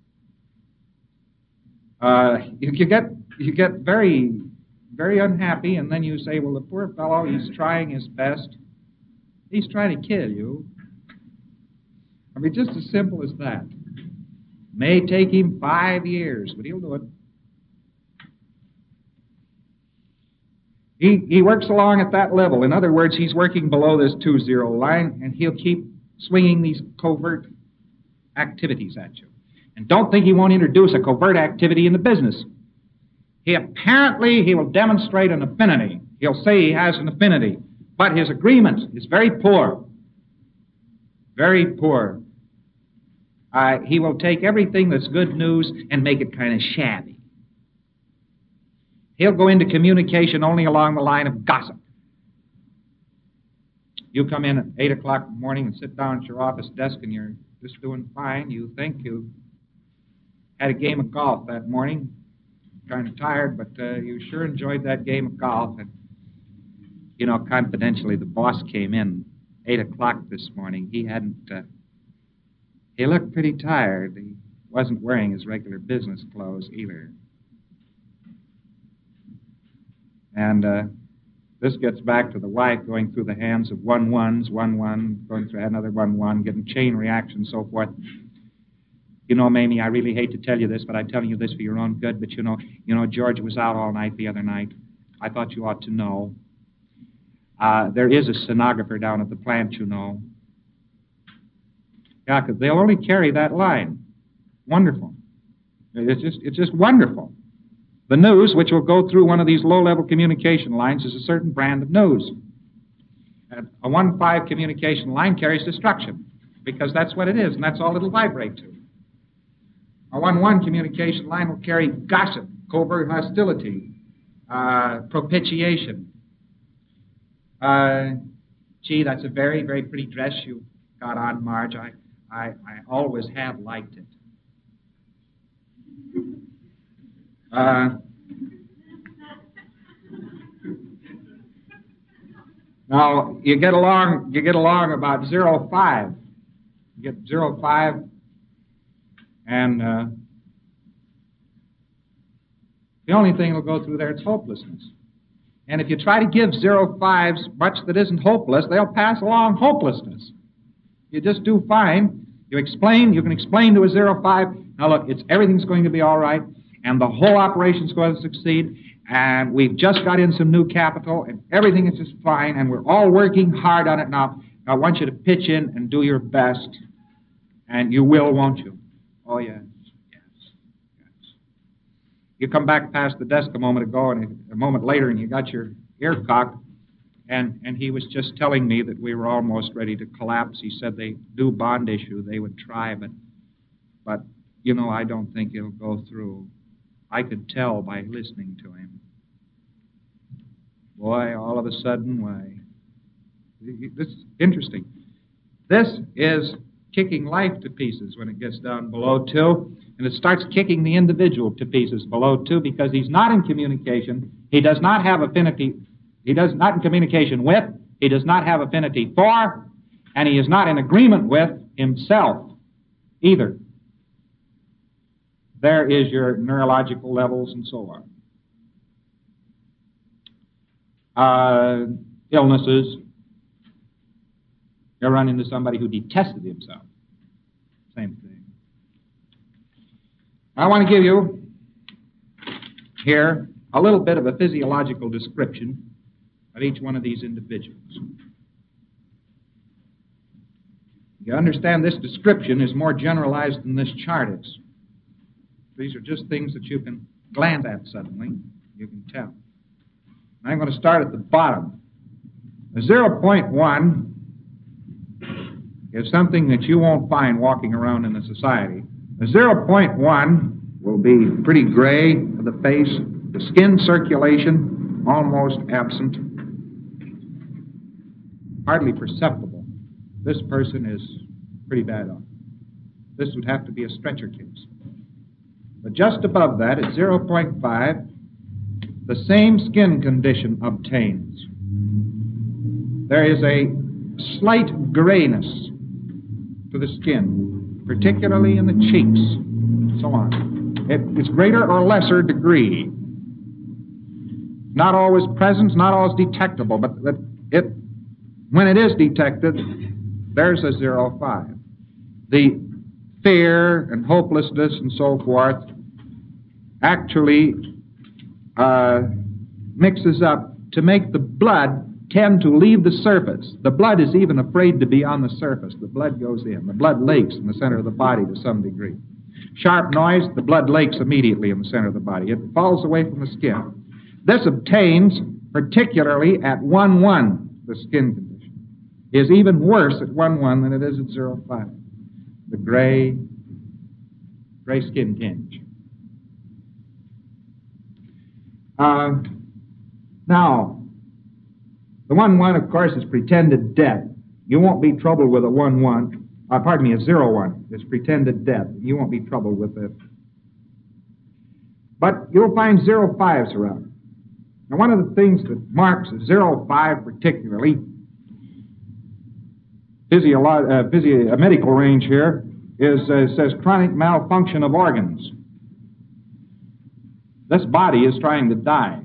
Uh, you, you get you get very, very unhappy, and then you say, well, the poor fellow, he's trying his best. He's trying to kill you. I mean, just as simple as that. May take him five years, but he'll do it. He, he works along at that level. In other words, he's working below this two-zero line, and he'll keep swinging these covert activities at you. And don't think he won't introduce a covert activity in the business. He apparently, he will demonstrate an affinity. He'll say he has an affinity. But his agreement is very poor. Very poor. Uh, he will take everything that's good news and make it kind of shabby. He'll go into communication only along the line of gossip. You come in at eight o'clock in the morning and sit down at your office desk and you're just doing fine. You think you had a game of golf that morning. Kind of tired, but uh, you sure enjoyed that game of golf. And you know, confidentially, the boss came in eight o'clock this morning. He hadn't, uh, he looked pretty tired. He wasn't wearing his regular business clothes either. And uh, this gets back to the wife going through the hands of one ones, one one, going through another one one, getting chain reaction and so forth. You know, Mamie, I really hate to tell you this, but I'm telling you this for your own good. But you know, you know, George was out all night the other night. I thought you ought to know. Uh, there is a stenographer down at the plant, you know. Yeah, because they'll only carry that line. Wonderful. It's just, it's just wonderful. The news, which will go through one of these low-level communication lines, is a certain brand of news. And a one five communication line carries destruction, because that's what it is, and that's all it'll vibrate to. A one one communication line will carry gossip, covert hostility, uh, propitiation. Uh, gee, that's a very, very pretty dress you got on, Marge. I, I, I always have liked it. Uh, now, you get along, you get along about zero five. You get zero five, and uh, the only thing that'll go through there is hopelessness. And if you try to give zero fives much that isn't hopeless, they'll pass along hopelessness. You just do fine. You explain, you can explain to a zero five, now look, it's everything's going to be all right, and the whole operation's going to succeed, and we've just got in some new capital, and everything is just fine, and we're all working hard on it now. I want you to pitch in and do your best, and you will, won't you? Oh, yes. You come back past the desk a moment ago, and a moment later, and you got your ear cocked, and, and he was just telling me that we were almost ready to collapse. He said they do bond issue. They would try, but, but you know, I don't think it'll go through. I could tell by listening to him. Boy, all of a sudden, why, this is interesting. This is kicking life to pieces when it gets down below two. And it starts kicking the individual to pieces below two because he's not in communication. He does not have affinity. He does not in communication with. He does not have affinity for. And he is not in agreement with himself either. There is your neurological levels and so on. Uh, illnesses. You run into somebody who detested himself. Same thing. I want to give you here a little bit of a physiological description of each one of these individuals. You understand this description is more generalized than this chart is. These are just things that you can glance at suddenly. You can tell. And I'm going to start at the bottom. The zero point one is something that you won't find walking around in the society. The zero point one will be pretty gray for the face, the skin circulation almost absent, hardly perceptible. This person is pretty bad off. This would have to be a stretcher case. But just above that, at zero point five, the same skin condition obtains. There is a slight grayness to the skin, particularly in the cheeks, and so on. It, it's greater or lesser degree. Not always present, not always detectable, but that it, when it is detected, there's a zero point five. The fear and hopelessness and so forth actually uh, mixes up to make the blood tend to leave the surface. The blood is even afraid to be on the surface. The blood goes in. The blood lakes in the center of the body to some degree. Sharp noise, the blood lakes immediately in the center of the body. It falls away from the skin. This obtains particularly at one one, the skin condition. Is even worse at one one than it is at zero point five. The gray, gray skin tinge. Uh, now, the one one, of course, is pretended death. You won't be troubled with a one one. Uh, pardon me, a zero one is pretended death. You won't be troubled with it. But you'll find zero fives around. Now, one of the things that marks a zero five particularly, physiolo- uh, physio- a medical range here, is uh, says chronic malfunction of organs. This body is trying to die.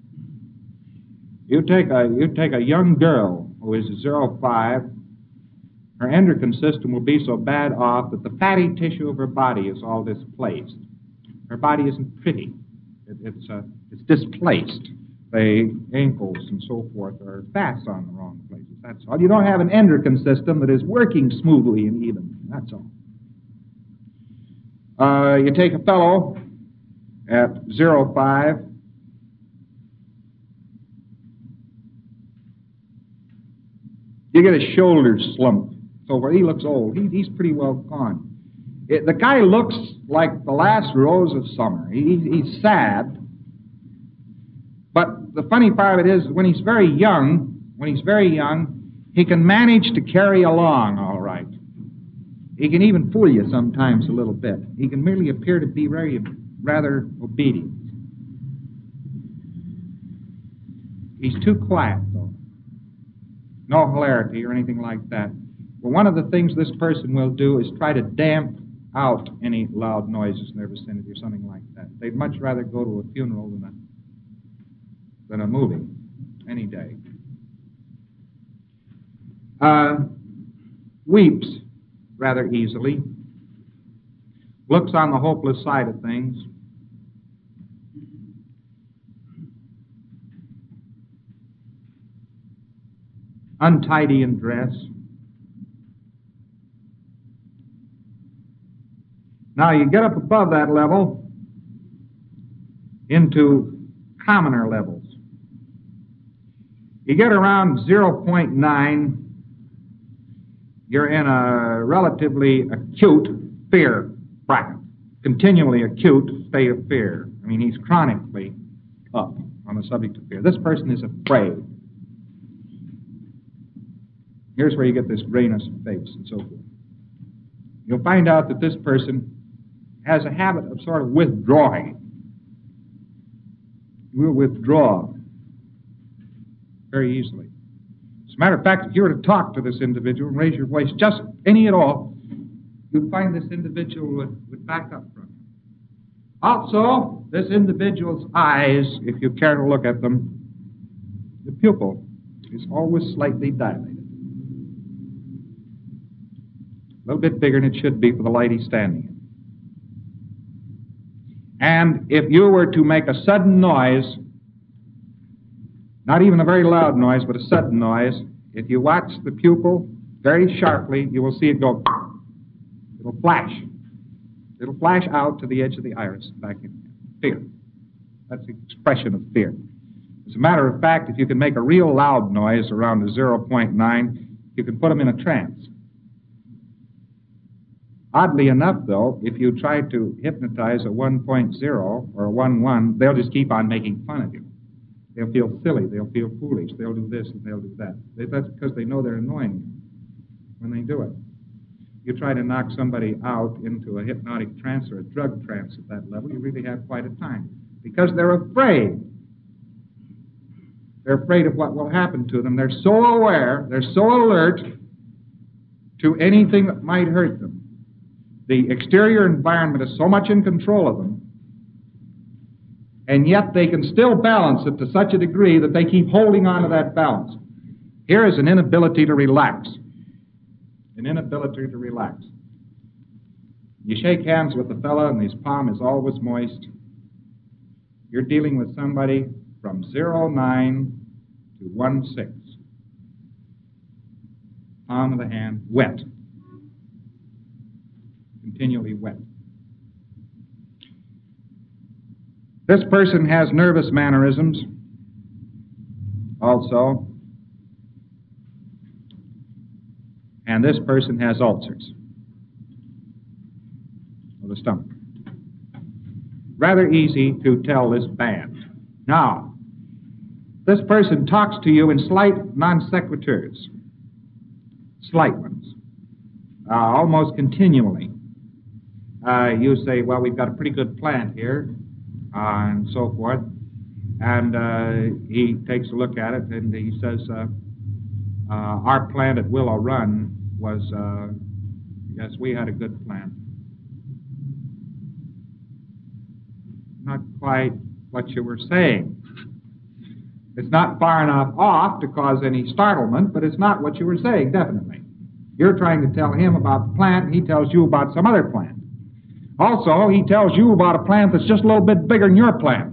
You take a you take a young girl who is a zero point five, her endocrine system will be so bad off that the fatty tissue of her body is all displaced. Her body isn't pretty. It, it's uh, it's displaced. The ankles and so forth are fast on the wrong places. That's all. You don't have an endocrine system that is working smoothly and evenly. That's all. Uh, you take a fellow at zero point five. You get his shoulders slumped. So where he looks old, he, he's pretty well gone. It, the guy looks like the last rose of summer. He, he's sad. But the funny part of it is, when he's very young, when he's very young, he can manage to carry along all right. He can even fool you sometimes a little bit. He can merely appear to be very, rather obedient. He's too quiet, though. No hilarity or anything like that. Well, one of the things this person will do is try to damp out any loud noises in their vicinity or something like that. They'd much rather go to a funeral than a, than a movie any day. Uh, weeps rather easily. Looks on the hopeless side of things. Untidy in dress. Now you get up above that level into commoner levels. You get around zero point nine, you're in a relatively acute fear bracket, continually acute state of fear. I mean, he's chronically up on the subject of fear. This person is afraid. Here's where you get this grayness of face and so forth. You'll find out that this person has a habit of sort of withdrawing. He will withdraw very easily. As a matter of fact, if you were to talk to this individual and raise your voice just any at all, you'd find this individual would, would back up from you. Also, this individual's eyes, if you care to look at them, the pupil is always slightly dilated. A little bit bigger than it should be for the light he's standing in. And if you were to make a sudden noise, not even a very loud noise, but a sudden noise, if you watch the pupil very sharply, you will see it go, it'll flash. It'll flash out to the edge of the iris back in fear. That's the expression of fear. As a matter of fact, if you can make a real loud noise around a zero point nine, you can put them in a trance. Oddly enough, though, if you try to hypnotize a one point zero or a one one, they'll just keep on making fun of you. They'll feel silly. They'll feel foolish. They'll do this and they'll do that. They, that's because they know they're annoying you when they do it. You try to knock somebody out into a hypnotic trance or a drug trance at that level, you really have quite a time. Because they're afraid. They're afraid of what will happen to them. They're so aware, they're so alert to anything that might hurt them. The exterior environment is so much in control of them, and yet they can still balance it to such a degree that they keep holding on to that balance. Here is an inability to relax. An inability to relax. You shake hands with the fellow and his palm is always moist. You're dealing with somebody from zero nine to one six. Palm of the hand, wet. Continually wet. This person has nervous mannerisms also. And this person has ulcers of the stomach. Rather easy to tell this band. Now, this person talks to you in slight non sequiturs, slight ones, uh, almost continually. Uh, you say, well, we've got a pretty good plant here, uh, and so forth. And uh, he takes a look at it and he says, uh, uh, our plant at Willow Run was, uh, yes, we had a good plant. Not quite what you were saying. It's not far enough off to cause any startlement, but it's not what you were saying, definitely. You're trying to tell him about the plant, and he tells you about some other plant. Also, he tells you about a plant that's just a little bit bigger than your plant.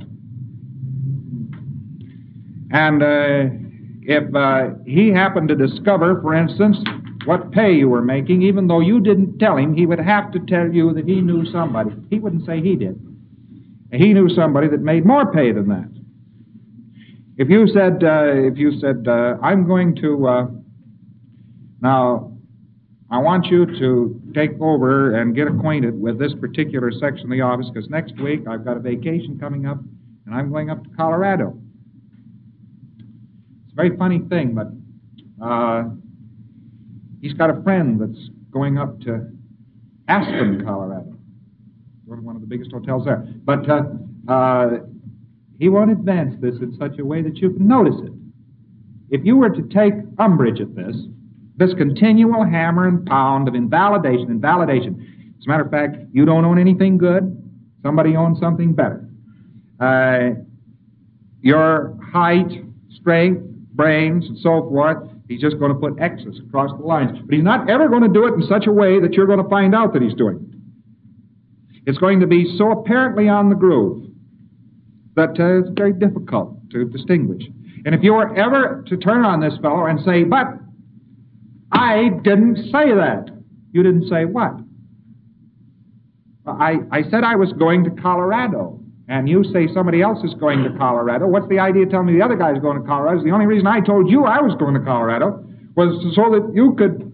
And uh, if uh, he happened to discover, for instance, what pay you were making, even though you didn't tell him, he would have to tell you that he knew somebody. He wouldn't say he did. He knew somebody that made more pay than that. If you said, uh, if you said, uh, I'm going to, uh, now, I want you to take over and get acquainted with this particular section of the office, because next week I've got a vacation coming up, and I'm going up to Colorado. It's a very funny thing, but uh, he's got a friend that's going up to Aspen, Colorado. One of the biggest hotels there. But uh, uh, he won't advance this in such a way that you can notice it. If you were to take umbrage at this, this continual hammer and pound of invalidation, invalidation. As a matter of fact, you don't own anything good. Somebody owns something better. Uh, your height, strength, brains, and so forth, he's just going to put X's across the lines. But he's not ever going to do it in such a way that you're going to find out that he's doing it. It's going to be so apparently on the groove that uh, it's very difficult to distinguish. And if you were ever to turn on this fellow and say, but I didn't say that. You didn't say what? I, I said I was going to Colorado. And you say somebody else is going to Colorado. What's the idea of telling me the other guy's going to Colorado? The only reason I told you I was going to Colorado was so that you could...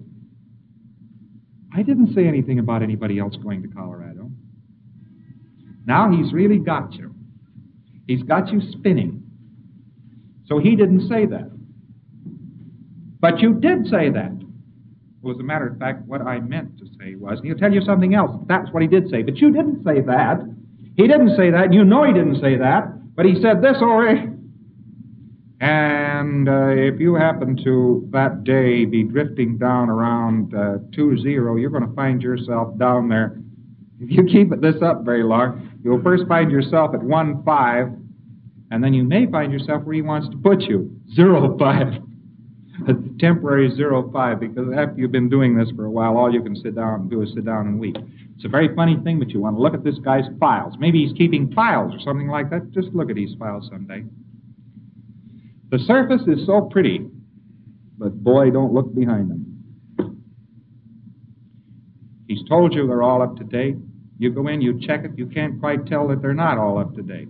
I didn't say anything about anybody else going to Colorado. Now he's really got you. He's got you spinning. So he didn't say that. But you did say that. Well, as a matter of fact, what I meant to say was, and he'll tell you something else. That's what he did say. But you didn't say that. He didn't say that. You know he didn't say that. But he said this over. And uh, if you happen to, that day, be drifting down around uh, two zero, you're going to find yourself down there. If you keep it this up very long, you'll first find yourself at one five, and then you may find yourself where he wants to put you, zero five. A temporary zero five, because after you've been doing this for a while, all you can sit down and do is sit down and weep. It's a very funny thing, but you want to look at this guy's files. Maybe he's keeping files or something like that. Just look at these files someday. The surface is so pretty, but boy, don't look behind them. He's told you they're all up to date. You go in, you check it, you can't quite tell that they're not all up to date.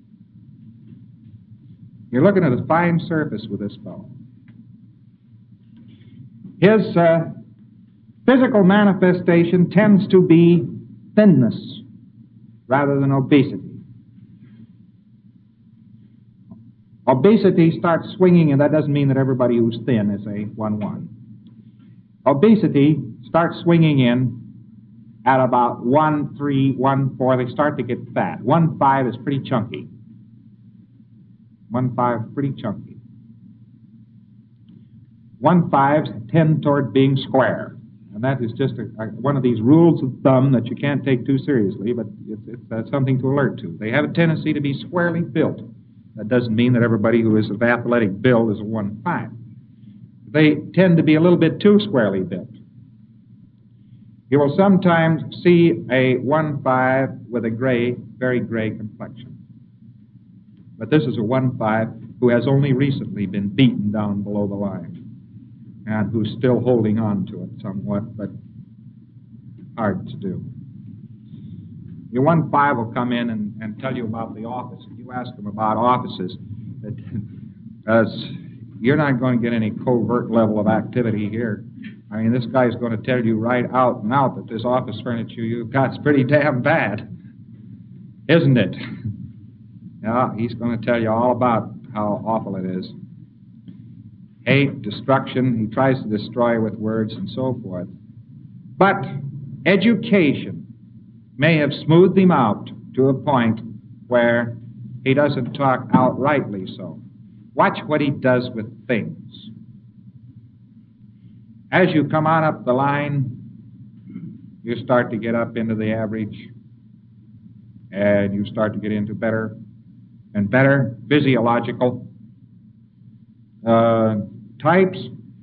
You're looking at a fine surface with this fellow. His uh, physical manifestation tends to be thinness rather than obesity. Obesity starts swinging, and that doesn't mean that everybody who's thin is a one one. Obesity starts swinging in at about one three, one four. They start to get fat. one five is pretty chunky. one five, pretty chunky. one fives tend toward being square. And that is just a, a, one of these rules of thumb that you can't take too seriously, but it's, it's uh, something to alert to. They have a tendency to be squarely built. That doesn't mean that everybody who is of athletic build is a one five. They tend to be a little bit too squarely built. You will sometimes see a one five with a gray, very gray complexion. But this is a one five who has only recently been beaten down below the line and who's still holding on to it somewhat, but hard to do. Your one five will come in and, and tell you about the office. If you ask them about offices, that, uh, you're not going to get any covert level of activity here. I mean, this guy's going to tell you right out and out that this office furniture you've got's pretty damn bad, isn't it? Yeah, he's going to tell you all about how awful it is. Hate, destruction, he tries to destroy with words and so forth. But education may have smoothed him out to a point where he doesn't talk outrightly so. Watch what he does with things. As you come on up the line, you start to get up into the average, and you start to get into better and better physiological uh, types.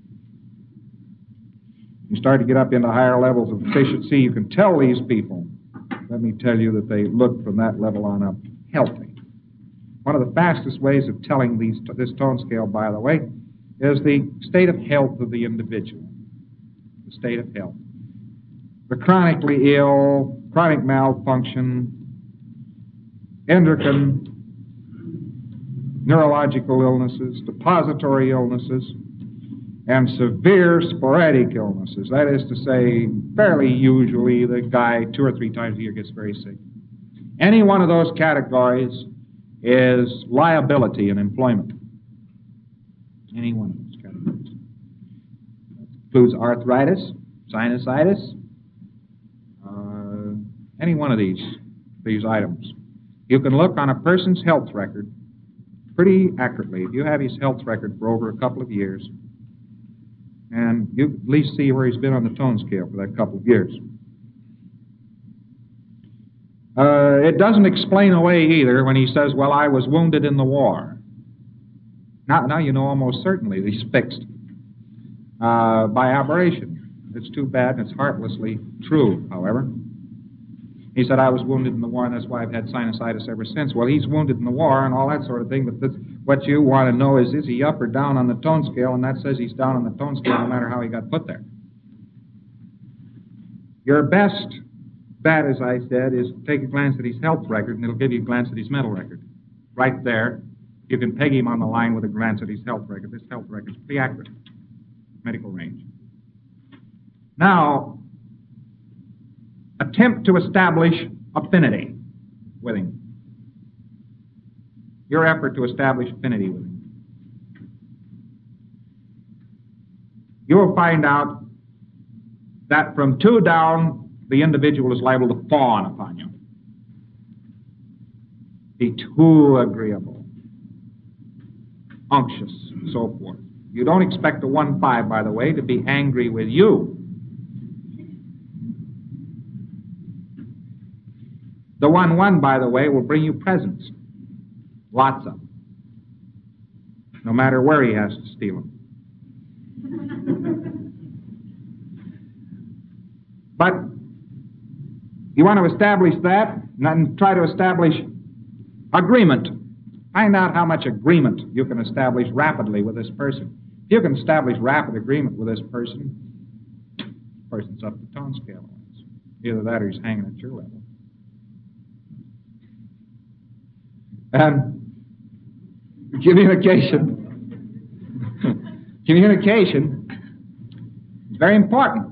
You start to get up into higher levels of efficiency. You can tell these people, let me tell you, that they look from that level on up healthy. One of the fastest ways of telling these, this tone scale, by the way, is the state of health of the individual. The state of health. The chronically ill, chronic malfunction, endocrine, neurological illnesses, depository illnesses, and severe sporadic illnesses. That is to say, fairly usually the guy two or three times a year gets very sick. Any one of those categories is liability in employment. Any one of those categories. That includes arthritis, sinusitis, uh, any one of these, these items. You can look on a person's health record pretty accurately. If you have his health record for over a couple of years, and you at least see where he's been on the tone scale for that couple of years. Uh, it doesn't explain away either when he says, well, I was wounded in the war. Now, now you know almost certainly that he's fixed uh, by aberration. It's too bad, and it's heartlessly true, however. He said, I was wounded in the war, and that's why I've had sinusitis ever since. Well, he's wounded in the war and all that sort of thing, but this, what you want to know is, is he up or down on the tone scale? And that says he's down on the tone scale no matter how he got put there. Your best bet, as I said, is take a glance at his health record, and it'll give you a glance at his mental record. Right there, you can peg him on the line with a glance at his health record. This health record is pretty accurate. Medical range. Now, attempt to establish affinity with him. Your effort to establish affinity with him. You will find out that from two down, the individual is liable to fawn upon you. Be too agreeable, unctuous, and so forth. You don't expect a one five, by the way, to be angry with you. The one one, by the way, will bring you presents. Lots of them. No matter where he has to steal them. But you want to establish that and try to establish agreement. Find out how much agreement you can establish rapidly with this person. If you can establish rapid agreement with this person, the person's up the tone scale. Either that or he's hanging at your level. And communication, communication is very important.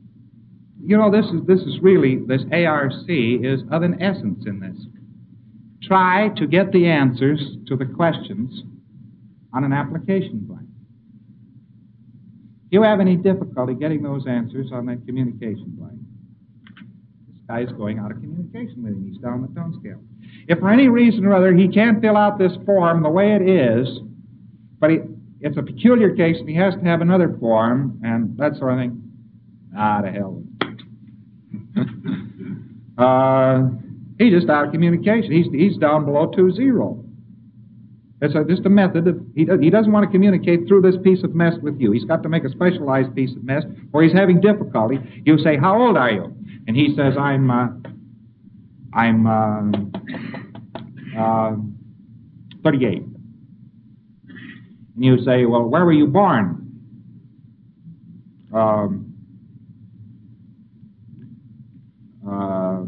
You know, this is this is really, this A R C is of an essence in this. try to get the answers to the questions on an application blank. If you have any difficulty getting those answers on that communication blank, this guy is going out of communication with him. He's down the tone scale. If for any reason or other he can't fill out this form the way it is, but he, it's a peculiar case and he has to have another form and that sort of thing, ah, to hell with it. uh, he's just out of communication. He's, he's down below two zero. It's a, just a method of, he, does, he doesn't want to communicate through this piece of mess with you. He's got to make a specialized piece of mess, or he's having difficulty. You say, how old are you? And he says, I'm, uh, I'm, uh, uh, thirty-eight. And you say, well, where were you born? Um, uh,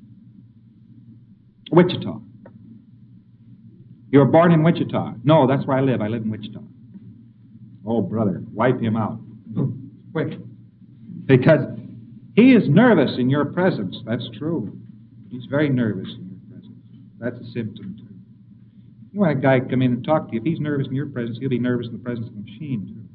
Wichita. You were born in Wichita. No, that's where I live. I live in Wichita. Oh, brother, wipe him out. Quick. Because he is nervous in your presence. That's true. He's very nervous in your presence. That's a symptom, too. You want a guy to come in and talk to you. If he's nervous in your presence, he'll be nervous in the presence of the machine, too.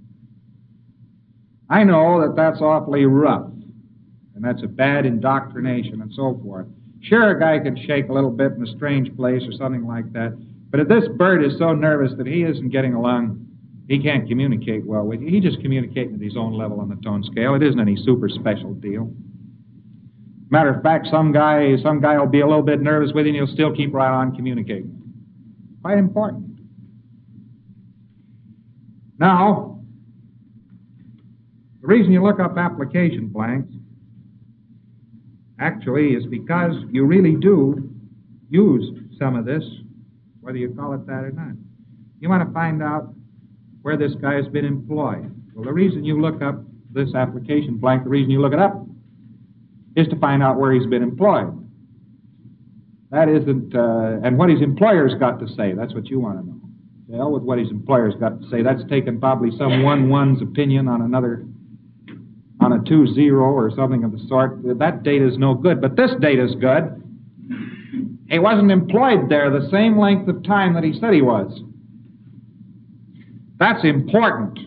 I know that that's awfully rough, and that's a bad indoctrination and so forth. Sure, a guy could shake a little bit in a strange place or something like that. But if this bird is so nervous that he isn't getting along, he can't communicate well with you. He just communicating at his own level on the tone scale. It isn't any super special deal. Matter of fact, some guy, some guy will be a little bit nervous with you and he'll still keep right on communicating. Quite important. Now, the reason you look up application blanks actually is because you really do use some of this, whether you call it that or not. You want to find out where this guy has been employed. Well, the reason you look up this application blank, the reason you look it up, is to find out where he's been employed. That isn't, uh, and what his employer's got to say. That's what you want to know. To hell with what his employer's got to say. That's taken probably some one-one's opinion on another, on a two-zero or something of the sort. That data's no good, but this data's good. He wasn't employed there the same length of time that he said he was. That's important,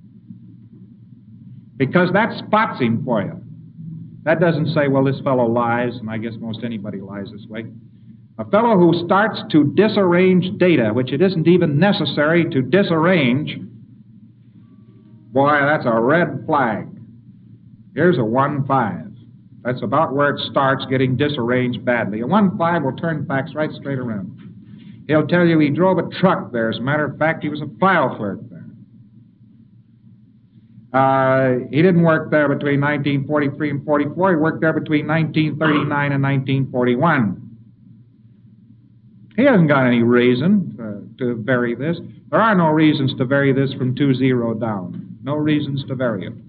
because that spots him for you. That doesn't say, well, this fellow lies, and I guess most anybody lies this way. A fellow who starts to disarrange data, which it isn't even necessary to disarrange, boy, that's a red flag. Here's a one five. That's about where it starts getting disarranged badly. A one five will turn facts right straight around. He'll tell you he drove a truck there. As a matter of fact, he was a file clerk there. Uh, he didn't work there between nineteen forty-three and forty-four. He worked there between nineteen thirty-nine and nineteen forty-one. He hasn't got any reason to, to vary this. There are no reasons to vary this from two zero down. No reasons to vary it.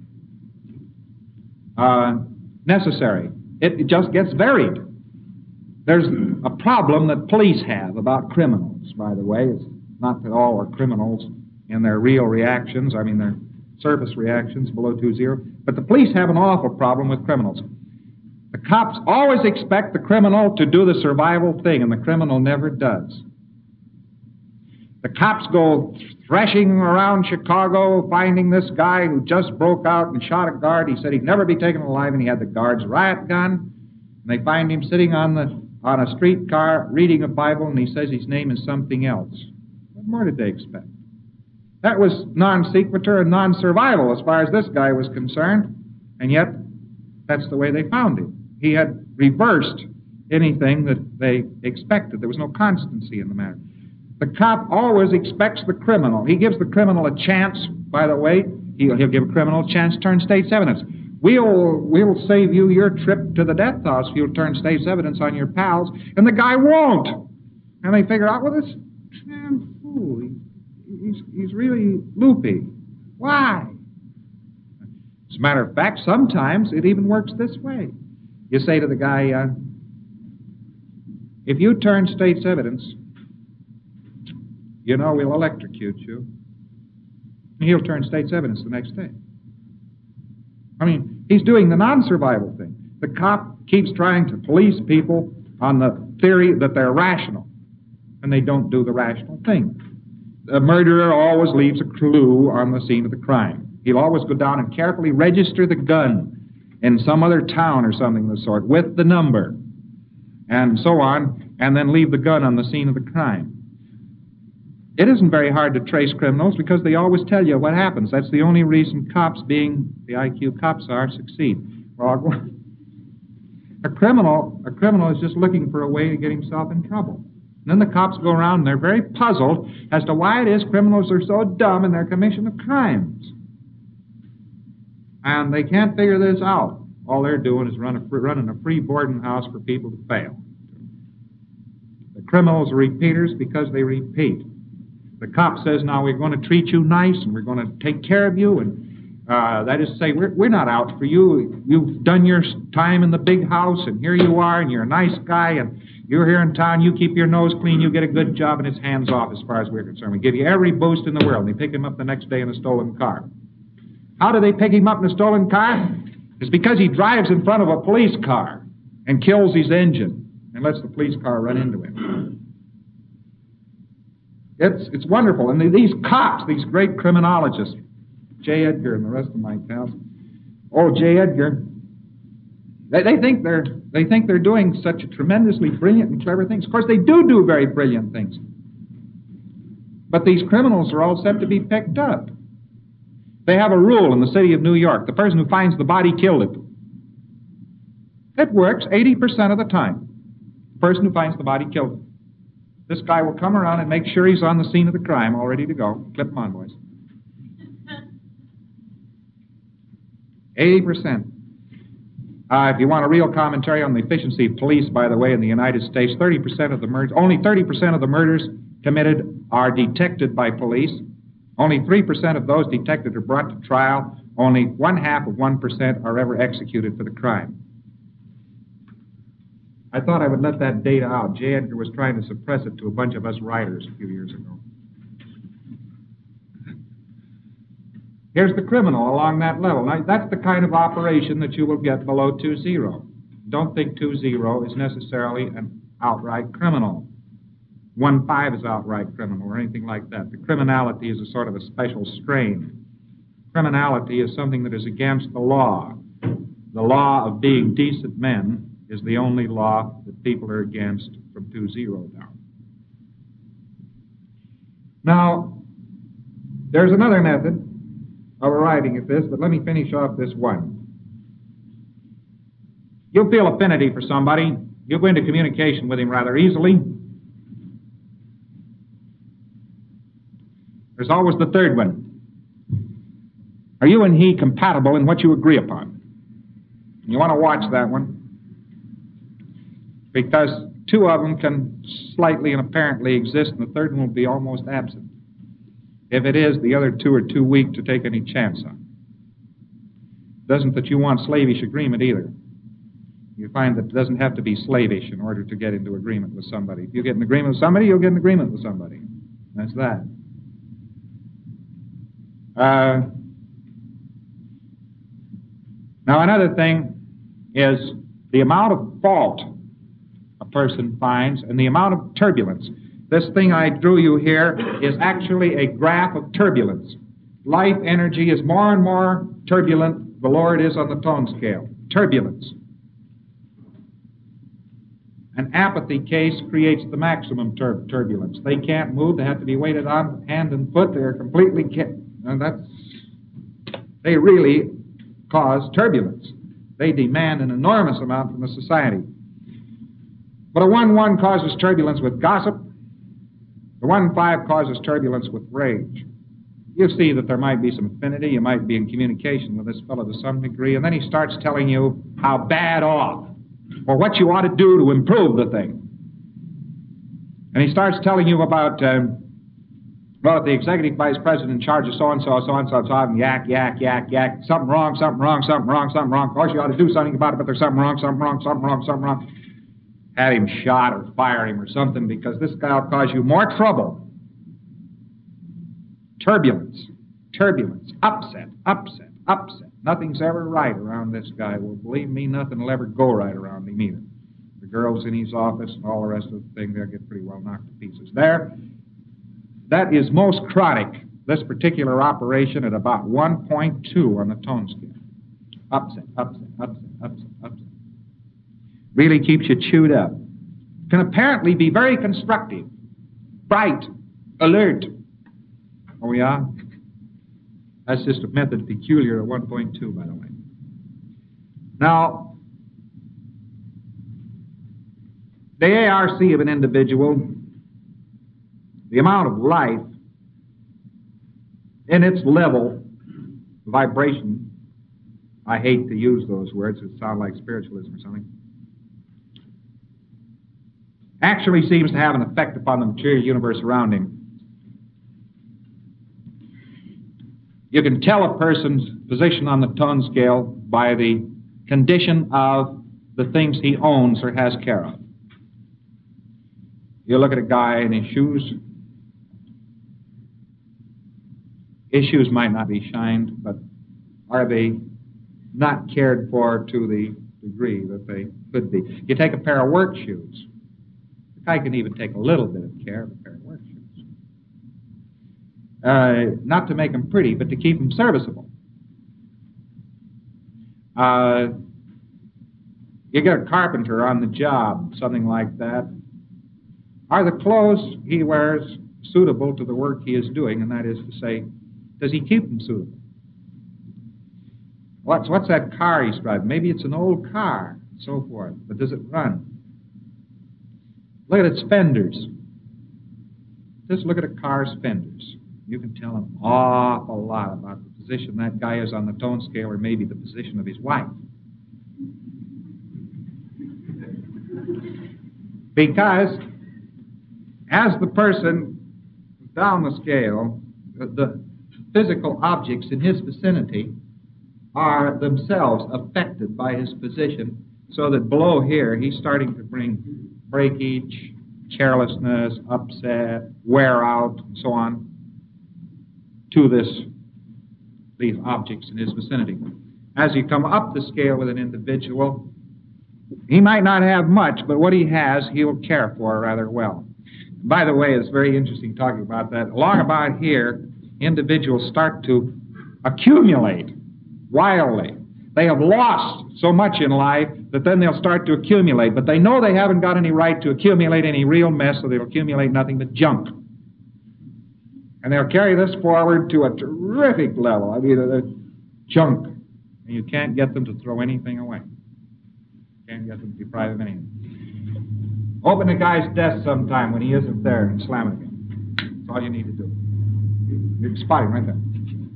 Uh, necessary. It, it just gets varied. There's a problem that police have about criminals, by the way. It's not that all are criminals in their real reactions. I mean, their surface reactions below two zero. But the police have an awful problem with criminals. The cops always expect the criminal to do the survival thing, and the criminal never does. The cops go threshing around Chicago, finding this guy who just broke out and shot a guard. He said he'd never be taken alive, and he had the guard's riot gun. And they find him sitting on the on a streetcar reading a Bible, and he says his name is something else. What more did they expect? That was non sequitur and non-survival as far as this guy was concerned, and yet that's the way they found him. He had reversed anything that they expected. There was no constancy in the matter. The cop always expects the criminal. He gives the criminal a chance, by the way. He'll, he'll give a criminal a chance to turn state's evidence. We'll, we'll save you your trip to the death house if you'll turn state's evidence on your pals. And the guy won't. And they figure out, well, this damn fool, he, he's, he's really loopy. Why? As a matter of fact, sometimes it even works this way. You say to the guy, uh, if you turn state's evidence, you know we'll electrocute you. And he'll turn state's evidence the next day. I mean, he's doing the non-survival thing. The cop keeps trying to police people on the theory that they're rational, and they don't do the rational thing. The murderer always leaves a clue on the scene of the crime. He'll always go down and carefully register the gun in some other town or something of the sort with the number, and so on, and then leave the gun on the scene of the crime. It isn't very hard to trace criminals because they always tell you what happens. That's the only reason cops, being the I Q cops are, succeed. Well, a criminal, a criminal is just looking for a way to get himself in trouble. And then the cops go around and they're very puzzled as to why it is criminals are so dumb in their commission of crimes. And they can't figure this out. All they're doing is run a free, running a free boarding house for people to fail. The criminals are repeaters because they repeat. The cop says, now we're going to treat you nice and we're going to take care of you, and uh, that is to say, we're, we're not out for you. You've done your time in the big house, and here you are, and you're a nice guy, and you're here in town, you keep your nose clean, you get a good job, and it's hands off as far as we're concerned. We give you every boost in the world. And they pick him up the next day in a stolen car. How do they pick him up in a stolen car? It's because he drives in front of a police car and kills his engine and lets the police car run into him. It's it's wonderful. And these cops, these great criminologists, J. Edgar and the rest of my pals, oh, J. Edgar, they, they think they're they think they're doing such tremendously brilliant and clever things. Of course, they do do very brilliant things. But these criminals are all set to be picked up. They have a rule in the city of New York. The person who finds the body killed it. It works eighty percent of the time. The person who finds the body killed it. This guy will come around and make sure he's on the scene of the crime, all ready to go. Clip him on, boys. eighty percent. Uh, if you want a real commentary on the efficiency of police, by the way, in the United States, thirty percent of the murders, only thirty percent of the murders committed are detected by police. Only three percent of those detected are brought to trial. Only one half of one percent are ever executed for the crime. I thought I would let that data out. J. Edgar was trying to suppress it to a bunch of us writers a few years ago. Here's the criminal along that level. Now, that's the kind of operation that you will get below two zero. Don't think two zero is necessarily an outright criminal. one five is outright criminal or anything like that. The criminality is a sort of a special strain. Criminality is something that is against the law. The law of being decent men is the only law that people are against from two zero down. Now, there's another method of arriving at this, but let me finish off this one. You'll feel affinity for somebody. You'll go into communication with him rather easily. There's always the third one. Are you and he compatible in what you agree upon? You want to watch that one, because two of them can slightly and apparently exist, and the third one will be almost absent. If it is, the other two are too weak to take any chance on. Doesn't that you want slavish agreement either. You find that it doesn't have to be slavish in order to get into agreement with somebody. If you get in agreement with somebody, you'll get in agreement with somebody. That's that. Uh, now, another thing is the amount of fault a person finds and the amount of turbulence. This thing I drew you here is actually a graph of turbulence. Life energy is more and more turbulent the lower it is on the tone scale. Turbulence. An apathy case creates the maximum tur- turbulence. They can't move. They have to be weighted on hand and foot. They're completely... Ca- and that's... They really cause turbulence. They demand an enormous amount from the society. But a one one causes turbulence with gossip. The one five causes turbulence with rage. You see that there might be some affinity. You might be in communication with this fellow to some degree, and then he starts telling you how bad off, or what you ought to do to improve the thing. And he starts telling you about, um, well, the executive vice president in charge of so-and-so, so-and-so, so and yak, yak, yak, yak, something wrong, something wrong, something wrong, something wrong. Of course, you ought to do something about it, but there's something wrong, something wrong, something wrong, something wrong. Have him shot or fire him or something, because this guy will cause you more trouble. Turbulence, turbulence, upset, upset, upset. Nothing's ever right around this guy. Well, believe me, nothing will ever go right around him either. the girls in his office and all the rest of the thing, they'll get pretty well knocked to pieces. There, that is most chronic, this particular operation, at about one point two on the tone scale. Upset, upset, upset, upset, upset. Really keeps you chewed up. Can apparently be very constructive, bright, alert. Oh, yeah? That's just a method peculiar to one point two, by the way. Now, the A R C of an individual, the amount of life in its level, vibration, I hate to use those words, it sound like spiritualism or something, actually seems to have an effect upon the material universe around him. You can tell a person's position on the tone scale by the condition of the things he owns or has care of. You look at a guy in his shoes. His shoes might not be shined, but are they not cared for to the degree that they could be? You take a pair of work shoes. The guy can even take a little bit of care of a pair of work shoes. Uh, not to make them pretty, but to keep them serviceable. Uh, you get a carpenter on the job, something like that. Are the clothes he wears suitable to the work he is doing? And that is to say, does he keep them suitable? What's, what's that car he's driving? Maybe it's an old car, and so forth, but does it run? Look at its fenders. Just look at a car's fenders. You can tell an awful lot about the position that guy is on the tone scale, or maybe the position of his wife. Because as the person down the scale, the physical objects in his vicinity are themselves affected by his position, so that below here he's starting to bring breakage, carelessness, upset, wear out, and so on, to this, these objects in his vicinity. As you come up the scale with an individual, he might not have much, but what he has, he'll care for rather well. By the way, it's very interesting talking about that. Along about here, individuals start to accumulate wildly. They have lost so much in life that then they'll start to accumulate, but they know they haven't got any right to accumulate any real mess, so they'll accumulate nothing but junk. And they'll carry this forward to a terrific level. I mean, they're junk. And you can't get them to throw anything away. Can't get them to deprive of anything. Open the guy's desk sometime when he isn't there and slam it again. That's all you need to do. You can spot him right there.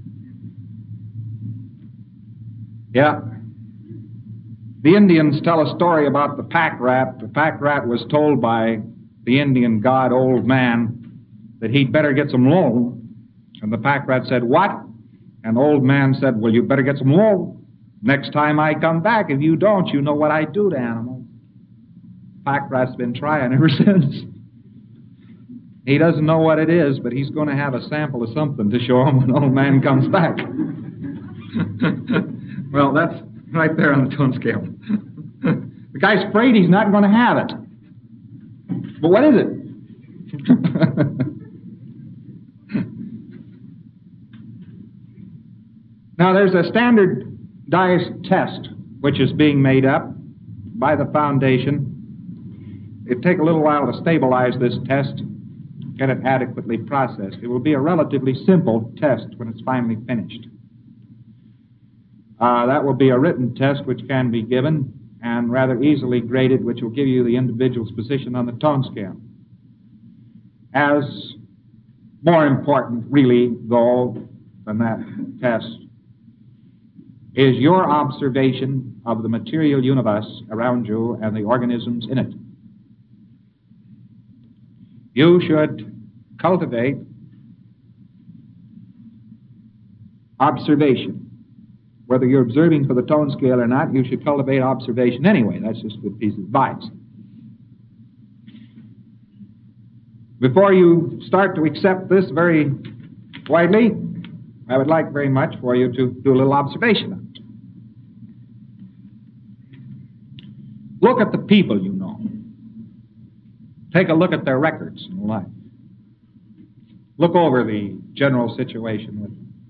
Yeah. The Indians tell a story about the pack rat. The pack rat was told by the Indian god, Old Man, that he'd better get some loan. And the pack rat said, what? And Old Man said, well, you better get some loan. Next time I come back, if you don't, you know what I do to animals. Pack rat's been trying ever since. He doesn't know what it is, but he's going to have a sample of something to show him when Old Man comes back. Well, that's right there on the tone scale. The guy's afraid he's not going to have it. But what is it? Now, there's a standardized test which is being made up by the Foundation. It'll take a little while to stabilize this test, get it adequately processed. It will be a relatively simple test when it's finally finished. Uh, that will be a written test which can be given and rather easily graded, which will give you the individual's position on the tone scale. As more important, really, though, than that test, is your observation of the material universe around you and the organisms in it. You should cultivate observation. Whether you're observing for the tone scale or not, you should cultivate observation anyway. That's just a good piece of advice. Before you start to accept this very widely, I would like very much for you to do a little observation of it. Look at the people you know. Take a look at their records in life. Look over the general situation with them.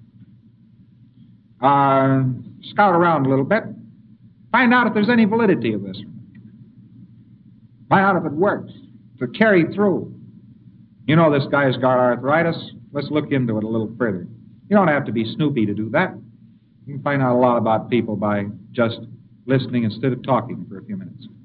Uh, scout around a little bit. Find out if there's any validity of this. Find out if it works, if it carried through. You know this guy's got arthritis. Let's look into it a little further. You don't have to be Snoopy to do that. You can find out a lot about people by just listening instead of talking for a few minutes.